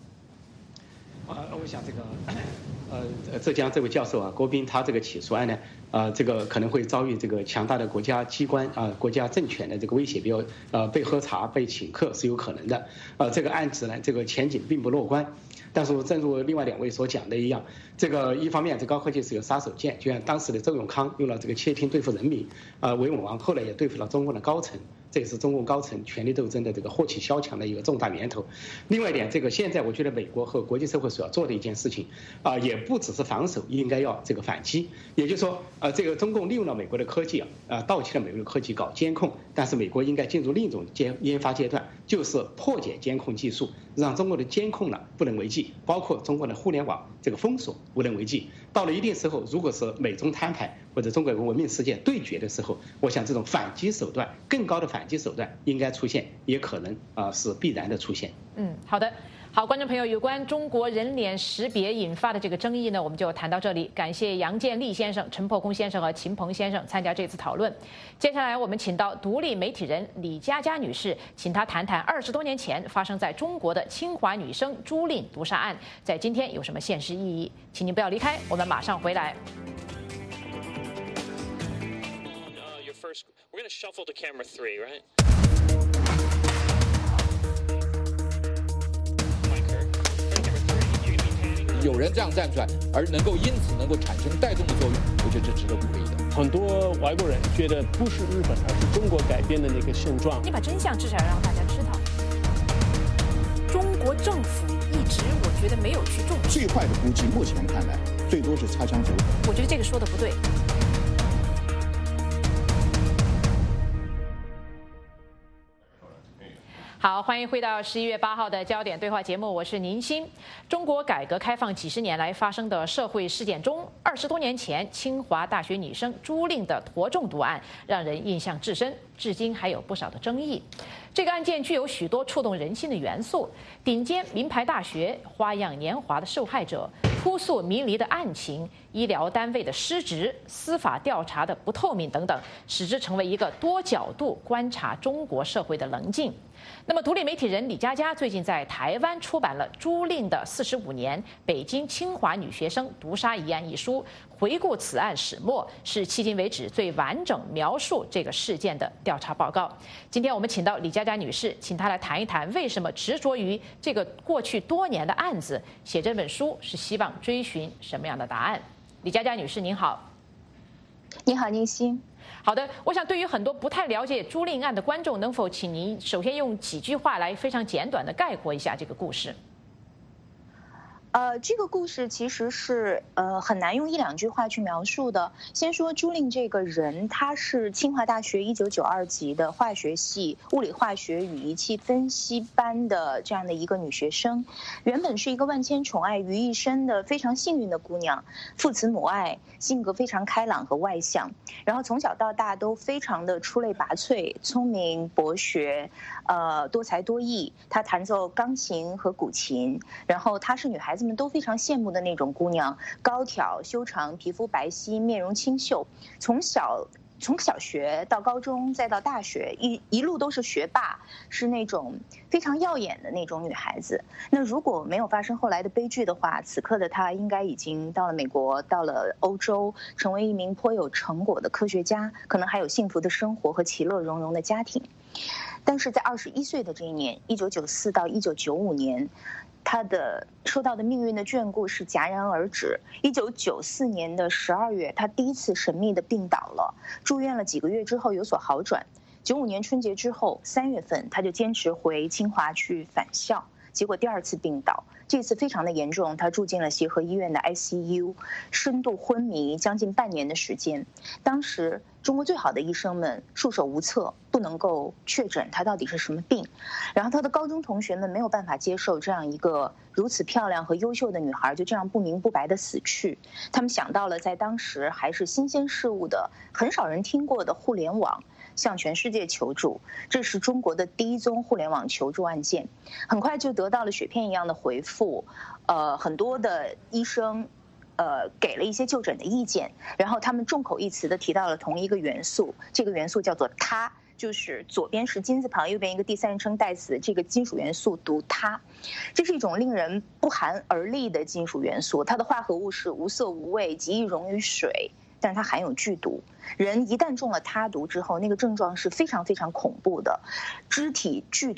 我想这个浙江这位教授啊，郭斌他这个起诉案呢，这个可能会遭遇这个强大的国家机关国家政权的这个威胁，比如被喝茶、被请客是有可能的。这个案子呢，这个前景并不乐观。 但是正如另外2位所讲的一样，这个一方面这高科技是有杀手锏，就像当时的周永康用了这个窃听对付人民，韦永王后来也对付了中共的高层。这也是中共高层权力斗争的这个祸起萧墙的一个重大源头。另外一点，这个现在我觉得美国和国际社会所要做的一件事情，也不只是防守，应该要这个反击。也就是说，这个中共利用了美国的科技盗窃了美国的科技搞监控，但是美国应该进入另一种研发阶段，就是破解监控技术，让中国的监控呢不能为继，包括中国的互联网这个封锁无能为继。到了一定时候，如果是美中摊牌或者中国文明世界对决的时候，我想这种反击手段，更高的反击手段应该出现，也可能是必然的出现。 好的。好，观众朋友，有关中国人脸识别引发的这个争议呢，我们就谈到这里。感谢杨建立先生、陈破空先生和秦鹏先生参加这次讨论。接下来我们请到独立媒体人李佳佳女士，请她谈谈20多年前发生在中国的清华女生朱令毒杀案，在今天有什么现实意义？请您不要离开，我们马上回来。 We're going to shuffle to camera 3, right? Camera 3, 有人这样站出来，而因此能够产生带动的作用，我觉得这值得鼓励的。 很多外国人觉得不是日本，而是中国改变的那个现状。 你把真相至少要让大家知道。中国政府一直我觉得没有去重视。 最坏的估计，目前看来最多是擦枪走火。 我觉得这个说的不对。好，欢迎回到11月8号的焦点对话节目，我是宁鑫。中国改革开放几十年来发生的社会事件中，20多年前清华大学女生朱令的驼中毒案让人印象至深，至今还有不少的争议。这个案件具有许多触动人心的元素，顶尖名牌大学、花样年华的受害者、扑朔迷离的案情、医疗单位的失职、司法调查的不透明等等，使之成为一个多角度观察中国社会的棱镜。那么，独立媒体人李佳佳最近在台湾出版了《朱令的45年：北京清华女学生毒杀一案》一书，回顾此案始末，是迄今为止最完整描述这个事件的调查报告。今天我们请到李佳佳女士，请她来谈一谈为什么执着于这个过去多年的案子，写这本书是希望追寻什么样的答案？李佳佳女士，您好。 你好，宁鑫。 好的，我想对于很多不太了解朱令案的观众，能否请您首先用几句话来非常简短的概括一下这个故事？ 这个故事其实是很难用1、2句话去描述的。先说朱令这个人，她是清华大学1992级的化学系物理化学与仪器分析班的这样的一个女学生，原本是一个万千宠爱于一身的非常幸运的姑娘，父慈母爱，性格非常开朗和外向，然后从小到大都非常的出类拔萃，聪明博学，多才多艺。她弹奏钢琴和古琴，然后她是女孩子们都非常羡慕的那种姑娘，高挑修长，皮肤白皙，面容清秀，从小学到高中再到大学，一路都是学霸，是那种非常耀眼的那种女孩子。那如果没有发生后来的悲剧的话，此刻的她应该已经到了美国，到了欧洲，成为一名颇有成果的科学家，可能还有幸福的生活和其乐融融的家庭。但是在21岁的这一年，1994到1995年，他的受到的命运的眷顾是戛然而止。1994年的12月，他第一次神秘的病倒了，住院了几个月之后有所好转。95年春节之后3月份，他就坚持回清华去返校，结果第2次病倒，这次非常的严重，他住进了协和医院的 ICU， 深度昏迷将近半年的时间。当时中国最好的医生们束手无策，不能够确诊他到底是什么病。然后他的高中同学们没有办法接受这样一个如此漂亮和优秀的女孩就这样不明不白的死去。他们想到了在当时还是新鲜事物的、很少人听过的互联网，向全世界求助。这是中国的第一宗互联网求助案件，很快就得到了雪片一样的回复。很多的医生给了一些就诊的意见，然后他们众口一词的提到了同一个元素，这个元素叫做它，就是左边是金字旁，右边一个第三人称代词，这个金属元素读它。这是一种令人不寒而栗的金属元素，它的化合物是无色无味，极易溶于水，但是它含有剧毒。人一旦中了它毒之后，那个症状是非常非常恐怖的，肢体剧痛，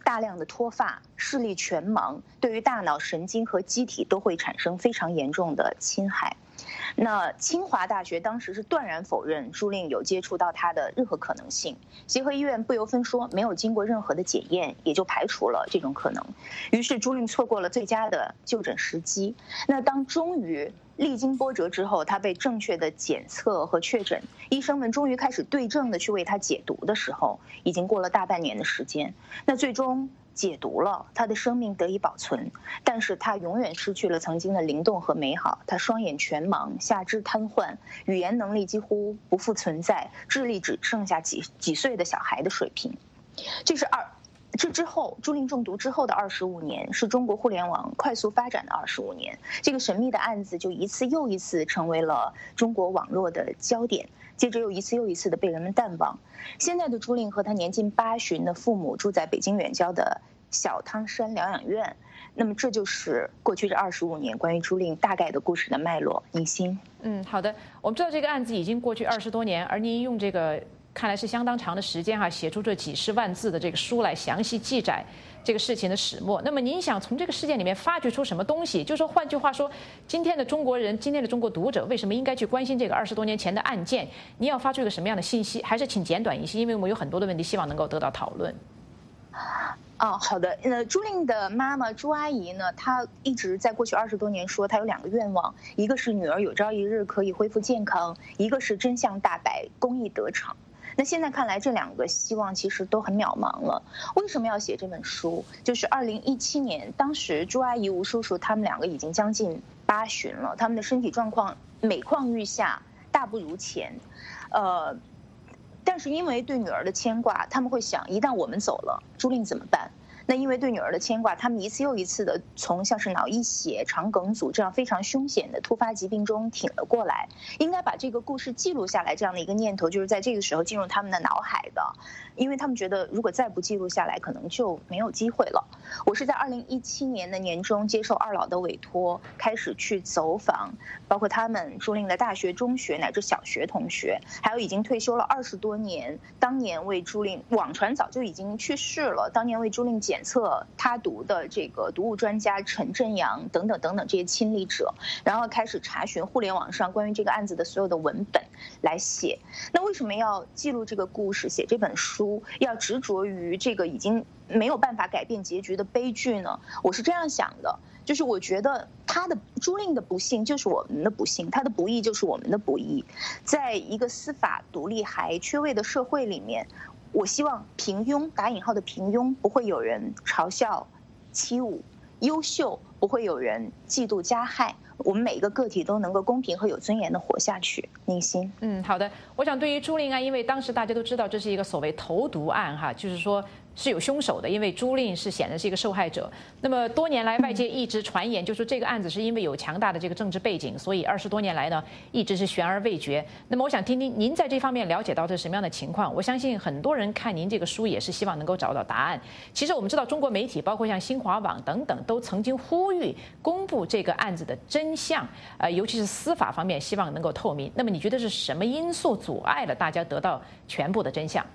大量的脱发、视力全盲，对于大脑神经和机体都会产生非常严重的侵害。那清华大学当时是断然否认朱令有接触到他的任何可能性，协和医院不由分说，没有经过任何的检验，也就排除了这种可能。于是朱令错过了最佳的就诊时机。那当终于历经波折之后，他被正确的检测和确诊，医生们终于开始对症的去为他解毒的时候，已经过了大半年的时间。那最终解毒了，他的生命得以保存，但是他永远失去了曾经的灵动和美好。他双眼全盲，下肢瘫痪，语言能力几乎不复存在，智力只剩下几岁的小孩的水平。这之后，朱令中毒之后的25年，是中国互联网快速发展的25年。这个神秘的案子就一次又一次成为了中国网络的焦点，接着又一次的被人们淡忘。现在的朱令和他年近80的父母住在北京远郊的小汤山疗养院。那么这就是过去这25年关于朱令大概的故事的脉络。宁欣， 好的，我们知道这个案子已经过去20多年，而您用这个看来是相当长的时间写出这几十万字的这个书来详细记载这个事情的始末。那么您想从这个事件里面发掘出什么东西？就是说，换句话说，今天的中国人，今天的中国读者为什么应该去关心这个20多年前的案件？您要发出一个什么样的信息？还是请简短一些，因为我们有很多的问题希望能够得到讨论。 好的。朱令的妈妈朱阿姨呢，她一直在过去20多年说，她有2个愿望，一个是女儿有朝一日可以恢复健康，一个是真相大白，公益得逞。那现在看来，这2个希望其实都很渺茫了。为什么要写这本书？就是2017年，当时朱阿姨、吴叔叔他们2个已经将近80了，他们的身体状况每况愈下，大不如前。但是因为对女儿的牵挂，他们会想，一旦我们走了，朱令怎么办？那因为对女儿的牵挂，他们一次又一次的从像是脑溢血、肠梗阻这样非常凶险的突发疾病中挺了过来。应该把这个故事记录下来，这样的一个念头就是在这个时候进入他们的脑海的，因为他们觉得如果再不记录下来，可能就没有机会了。我是在2017年的年中接受2老的委托，开始去走访，包括他们朱令的大学、中学乃至小学同学，还有已经退休了20多年，当年为朱令网传早就已经去世了，当年为朱令检测他毒的这个毒物专家陈振阳等等等等这些亲历者，然后开始查询互联网上关于这个案子的所有的文本来写。那为什么要记录这个故事，写这本书，要执着于这个已经没有办法改变结局的悲剧呢？我是这样想的，就是我觉得朱令的不幸就是我们的不幸，他的不义就是我们的不义。在一个司法独立还缺位的社会里面，我希望平庸（打引号的平庸）不会有人嘲笑、欺侮；优秀不会有人嫉妒加害。我们每一个个体都能够公平和有尊严的活下去。宁欣， 好的。我想对于朱令案，因为当时大家都知道这是一个所谓投毒案就是说是有凶手的，因为朱令是显然是一个受害者。那么多年来，外界一直传言，就说这个案子是因为有强大的这个政治背景，所以20多年来呢，一直是悬而未决。那么我想听听您在这方面了解到的是什么样的情况？我相信很多人看您这个书也是希望能够找到答案。其实我们知道，中国媒体包括像新华网等等，都曾经呼吁公布这个案子的真相，尤其是司法方面，希望能够透明。那么你觉得是什么因素阻碍了大家得到全部的真相？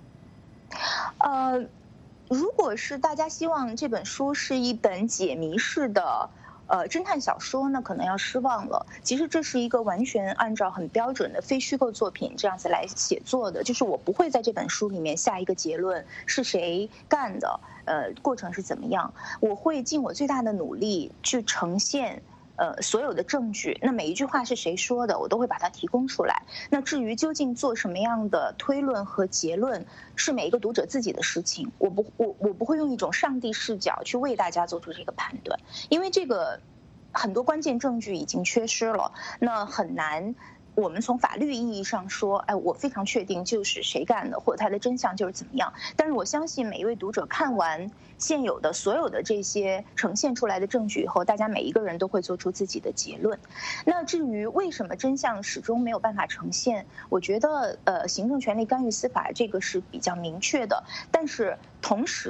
如果是大家希望这本书是一本解谜式的侦探小说，那可能要失望了。其实这是一个完全按照很标准的非虚构作品这样子来写作的，就是我不会在这本书里面下一个结论是谁干的，过程是怎么样，我会尽我最大的努力去呈现所有的证据，那每一句话是谁说的，我都会把它提供出来。那至于究竟做什么样的推论和结论，是每一个读者自己的事情。我不会用一种上帝视角去为大家做出这个判断，因为这个很多关键证据已经缺失了，那很难。我们从法律意义上说，我非常确定就是谁干的，或者它的真相就是怎么样。但是我相信每一位读者看完现有的所有的这些呈现出来的证据以后，大家每一个人都会做出自己的结论。那至于为什么真相始终没有办法呈现，我觉得行政权力干预司法这个是比较明确的，但是同时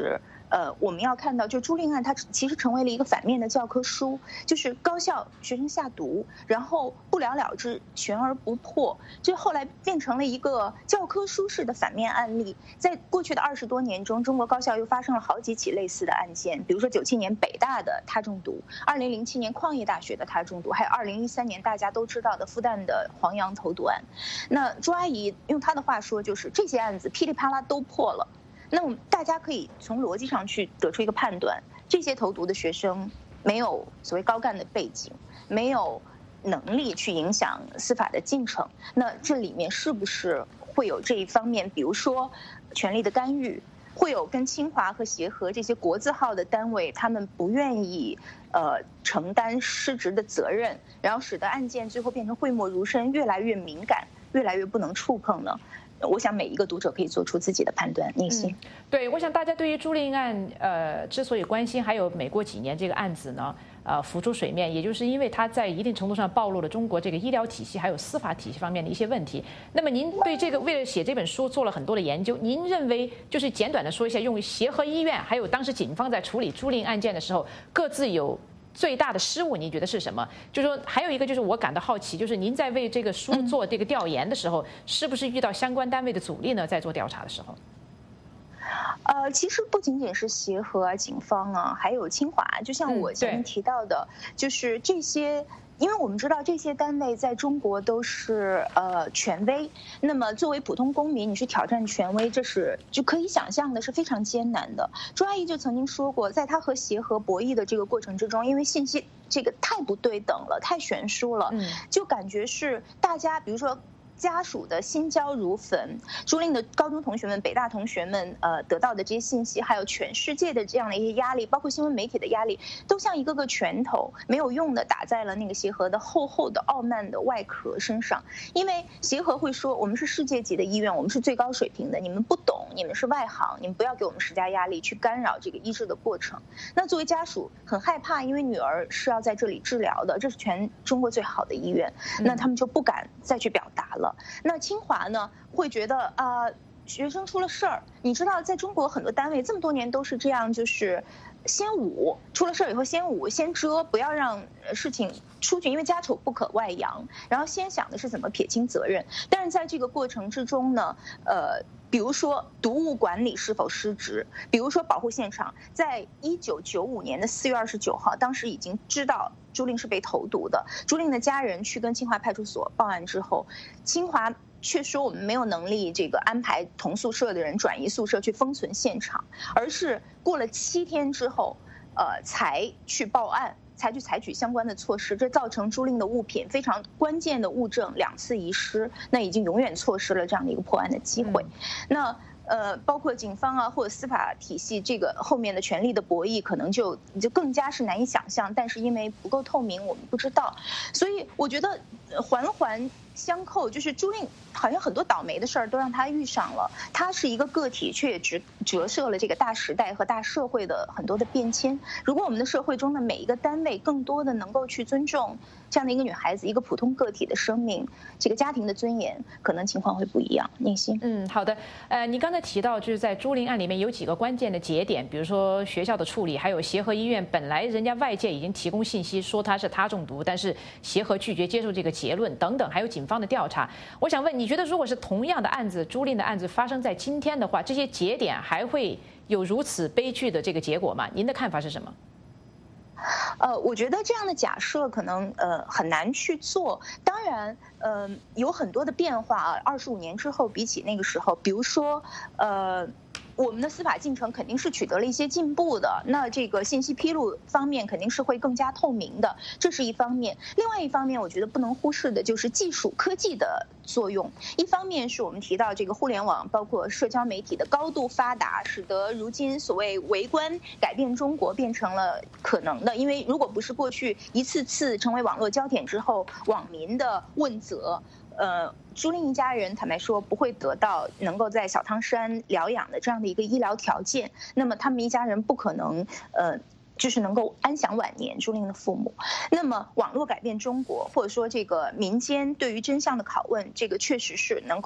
我们要看到，就朱令案它其实成为了一个反面的教科书，就是高校学生下毒，然后不了了之，悬而不破，这后来变成了一个教科书式的反面案例。在过去的20多年中，中国高校又发生了好几起类似的案件，比如说97年北大的他中毒，2007年矿业大学的他中毒，还有2013年大家都知道的复旦的黄洋投毒案。那朱阿姨用她的话说，就是这些案子噼里啪啦都破了。那我们大家可以从逻辑上去得出一个判断，这些投毒的学生没有所谓高干的背景，没有能力去影响司法的进程，那这里面是不是会有这一方面，比如说权力的干预，会有跟清华和协和这些国字号的单位他们不愿意承担失职的责任，然后使得案件最后变成讳莫如深，越来越敏感，越来越不能触碰呢？我想每一个读者可以做出自己的判断。宁欣， 对，我想大家对于朱令案之所以关心，还有每过几年这个案子呢浮出水面，也就是因为它在一定程度上暴露了中国这个医疗体系还有司法体系方面的一些问题。那么您对这个为了写这本书做了很多的研究，您认为就是简短的说一下，用协和医院还有当时警方在处理朱令案件的时候各自有最大的失误，您觉得是什么？就是说，还有一个就是我感到好奇，就是您在为这个书做这个调研的时候，是不是遇到相关单位的阻力呢？在做调查的时候， 其实不仅仅是协和啊、警方啊，还有清华，就像我前面提到的，就是这些。因为我们知道这些单位在中国都是权威，那么作为普通公民，你去挑战权威，这是就可以想象的是非常艰难的。朱阿姨就曾经说过，在她和协和博弈的这个过程之中，因为信息这个太不对等了，太悬殊了，就感觉是大家比如说家属的心焦如焚，朱令的高中同学们、北大同学们得到的这些信息，还有全世界的这样的一些压力，包括新闻媒体的压力，都像一个个拳头没有用的打在了那个协和的厚厚的傲慢的外壳身上。因为协和会说，我们是世界级的医院，我们是最高水平的，你们不懂，你们是外行，你们不要给我们施加压力去干扰这个医治的过程。那作为家属很害怕，因为女儿是要在这里治疗的，这是全中国最好的医院，那他们就不敢再去表达了。那清华呢，会觉得学生出了事儿，你知道，在中国很多单位这么多年都是这样，就是先捂，出了事儿以后先捂，先遮，不要让事情出去，因为家丑不可外扬。然后先想的是怎么撇清责任，但是在这个过程之中呢，比如说毒物管理是否失职，比如说保护现场，在1995年的4月29号，当时已经知道朱令是被投毒的，朱令的家人去跟清华派出所报案之后，清华却说我们没有能力这个安排同宿舍的人转移宿舍去封存现场，而是过了7天之后，才去报案，才去采取相关的措施，这造成朱令的物品非常关键的物证2次遗失，那已经永远错失了这样的一个破案的机会。那包括警方啊或者司法体系这个后面的权力的博弈，可能就更加是难以想象。但是因为不够透明，我们不知道，所以我觉得环环相扣，就是朱令好像很多倒霉的事儿都让他遇上了。他是一个个体，却也折射了这个大时代和大社会的很多的变迁。如果我们的社会中的每一个单位更多的能够去尊重这样的一个女孩子，一个普通个体的生命，这个家庭的尊严，可能情况会不一样。宁欣， 好的。你刚才提到就是在朱令案里面有几个关键的节点，比如说学校的处理，还有协和医院本来人家外界已经提供信息说他是他中毒，但是协和拒绝接受这个结论等等，还有警方的调查。我想问，你觉得如果是同样的案子，朱令的案子发生在今天的话，这些节点还会有如此悲剧的这个结果吗？您的看法是什么？ 我觉得这样的假设可能很难去做。当然，有很多的变化啊。25年之后，比起那个时候，比如说我们的司法进程肯定是取得了一些进步的，那这个信息披露方面肯定是会更加透明的，这是一方面。另外一方面，我觉得不能忽视的就是技术科技的作用。一方面是我们提到这个互联网，包括社交媒体的高度发达，使得如今所谓围观改变中国变成了可能的。因为如果不是过去一次次成为网络焦点之后网民的问责，朱令一家人坦白说不会得到能够在小汤山疗养的这样的一个医疗条件，那么他们一家人不可能就是能够安享晚年，朱令的父母。那么网络改变中国，或者说这个民间对于真相的拷问，这个确实是能够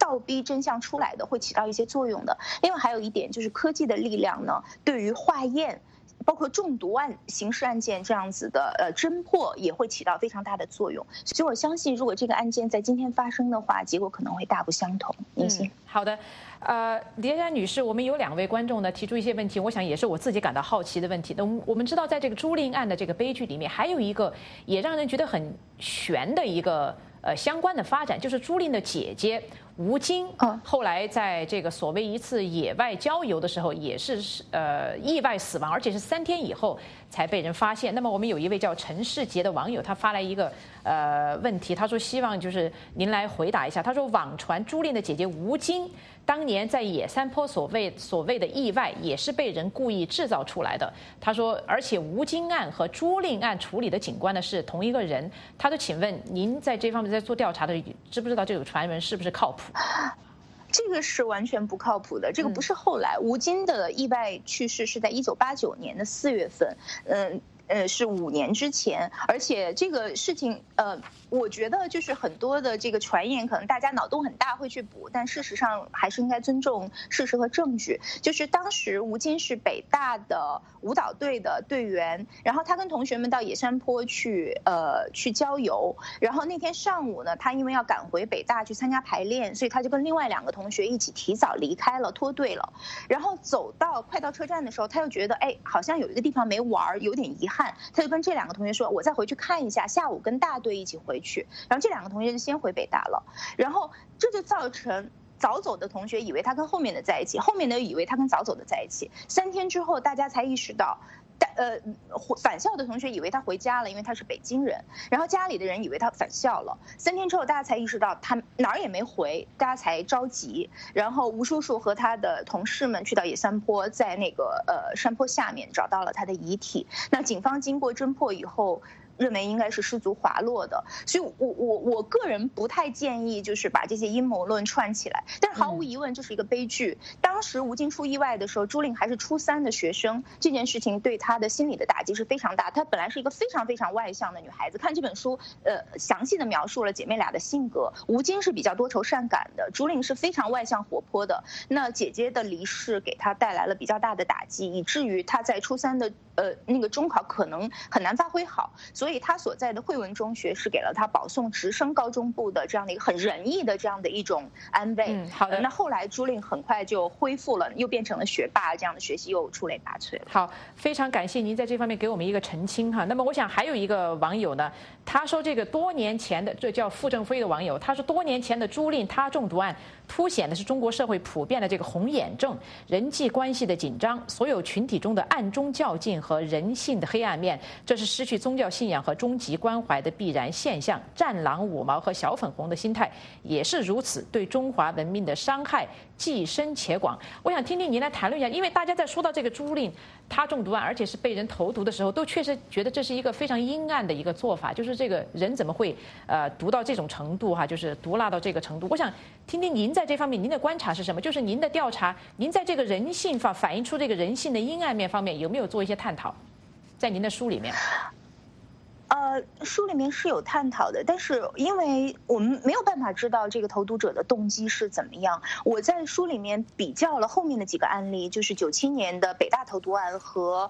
倒逼真相出来的，会起到一些作用的。另外还有一点就是科技的力量呢，对于化验，包括中毒案、刑事案件这样子的侦破也会起到非常大的作用。所以我相信，如果这个案件在今天发生的话，结果可能会大不相同。您信？ 好的。李佳佳女士，我们有2位观众呢提出一些问题，我想也是我自己感到好奇的问题。那我们知道，在这个朱令案的这个悲剧里面，还有一个也让人觉得很悬的一个相关的发展，就是朱令的姐姐吴京，后来在这个所谓一次野外郊游的时候，也是意外死亡，而且是3天以后才被人发现。那么我们有一位叫陈世杰的网友，他发来一个问题，他说希望就是您来回答一下。他说网传朱令的姐姐吴京当年在野山坡所谓的意外，也是被人故意制造出来的。他说，而且吴京案和朱令案处理的警官呢是同一个人。他说，请问您在这方面在做调查的，知不知道这个传闻是不是靠谱？ 这个是完全不靠谱的，这个不是后来吴京的意外去世是在1989年的4月份，是5年之前，而且这个事情我觉得就是很多的这个传言，可能大家脑洞很大会去补，但事实上还是应该尊重事实和证据。就是当时吴京是北大的舞蹈队的队员，然后他跟同学们到野山坡去郊游，然后那天上午呢，他因为要赶回北大去参加排练，所以他就跟另外2个同学一起提早离开了，脱队了。然后快到车站的时候，他又觉得好像有一个地方没玩，有点遗憾，他就跟这2个同学说，我再回去看一下，下午跟大队一起回去。然后这2个同学就先回北大了，然后这就造成早走的同学以为他跟后面的在一起，后面的以为他跟早走的在一起。3天之后，大家才意识到，返校的同学以为他回家了，因为他是北京人，然后家里的人以为他返校了。3天之后，大家才意识到他哪儿也没回，大家才着急。然后吴叔叔和他的同事们去到野山坡，在那个山坡下面找到了他的遗体。那警方经过侦破以后，认为应该是失足滑落的，所以我个人不太建议就是把这些阴谋论串起来。但是毫无疑问，这是一个悲剧。当时吴京出意外的时候，朱令还是初3的学生，这件事情对他的心理的打击是非常大。她本来是一个非常非常外向的女孩子，看这本书，详细的描述了姐妹俩的性格。吴京是比较多愁善感的，朱令是非常外向活泼的。那姐姐的离世给她带来了比较大的打击，以至于她在初3的那个中考可能很难发挥好。所以他所在的惠文中学是给了他保送直升高中部的这样的一个很仁义的这样的一种安慰。 好的。 那后来朱令很快就恢复了，又变成了学霸，这样的学习又出类拔萃了。 好，非常感谢您在这方面给我们一个澄清哈。那么我想还有一个网友呢，他说这个多年前的，这叫傅正飞的网友，他说多年前的朱令他中毒案凸显的是中国社会普遍的这个红眼症、人际关系的紧张、所有群体中的暗中较劲和人性的黑暗面，这是失去宗教信仰和终极关怀的必然现象。战狼五毛和小粉红的心态也是如此，对中华文明的伤害既深且广。我想听听您来谈论一下，因为大家在说到这个朱令他中毒案，而且是被人投毒的时候，都确实觉得这是一个非常阴暗的一个做法，就是这个人怎么会毒到这种程度哈，就是毒辣到这个程度。我想听听您在这方面您的观察是什么？就是您的调查，您在这个人性反映出这个人性的阴暗面方面有没有做一些探讨？在您的书里面。 书里面是有探讨的，但是因为我们没有办法知道这个投毒者的动机是怎么样。我在书里面比较了后面的几个案例，就是97年的北大投毒案和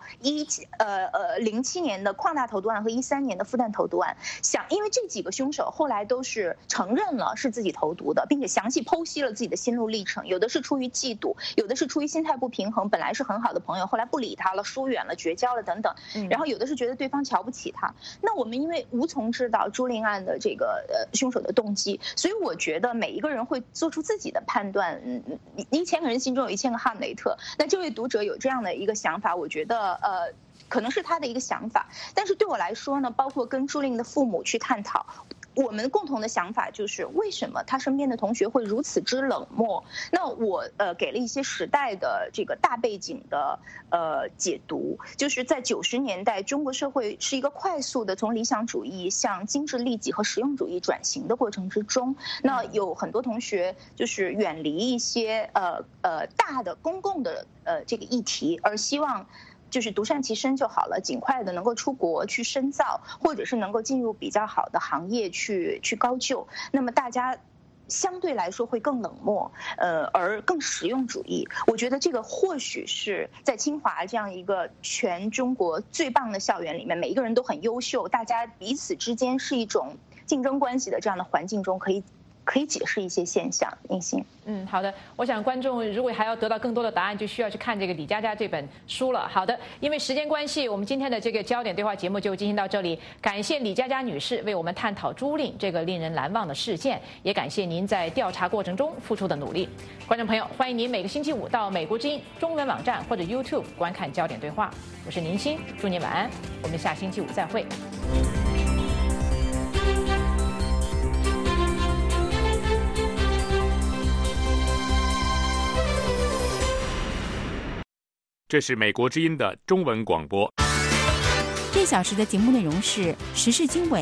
07年的矿大投毒案和13年的复旦投毒案。因为这几个凶手后来都是承认了是自己投毒的，并且详细剖析了自己的心路历程，有的是出于嫉妒，有的是出于心态不平衡，本来是很好的朋友，后来不理他了，疏远了，绝交了等等。然后有的是觉得对方瞧不起他。那我们因为无从知道朱令案的这个凶手的动机，所以我觉得每一个人会做出自己的判断。1000个人心中有1000个哈姆雷特。那这位读者有这样的一个想法，我觉得可能是他的一个想法。但是对我来说呢，包括跟朱令的父母去探讨，我们共同的想法就是为什么他身边的同学会如此之冷漠。那我给了一些时代的这个大背景的解读，就是在90年代中国社会是一个快速的从理想主义向精致利己和实用主义转型的过程之中。那有很多同学就是远离一些大的公共的这个议题，而希望就是独善其身就好了，尽快的能够出国去深造，或者是能够进入比较好的行业去高就。那么大家相对来说会更冷漠，而更实用主义。我觉得这个或许是在清华这样一个全中国最棒的校园里面，每一个人都很优秀，大家彼此之间是一种竞争关系的这样的环境中，可以解释一些现象。宁欣， 好的。我想观众如果还要得到更多的答案，就需要去看这个李佳佳这本书了。好的，因为时间关系，我们今天的这个焦点对话节目就进行到这里。感谢李佳佳女士为我们探讨租赁这个令人难忘的事件，也感谢您在调查过程中付出的努力。观众朋友，欢迎您每个星期五到美国之音中文网站或者 YouTube 观看焦点对话。我是宁欣，祝您晚安，我们下星期五再会。 这是美国之音的中文广播。 这小时的节目内容是时事经纬、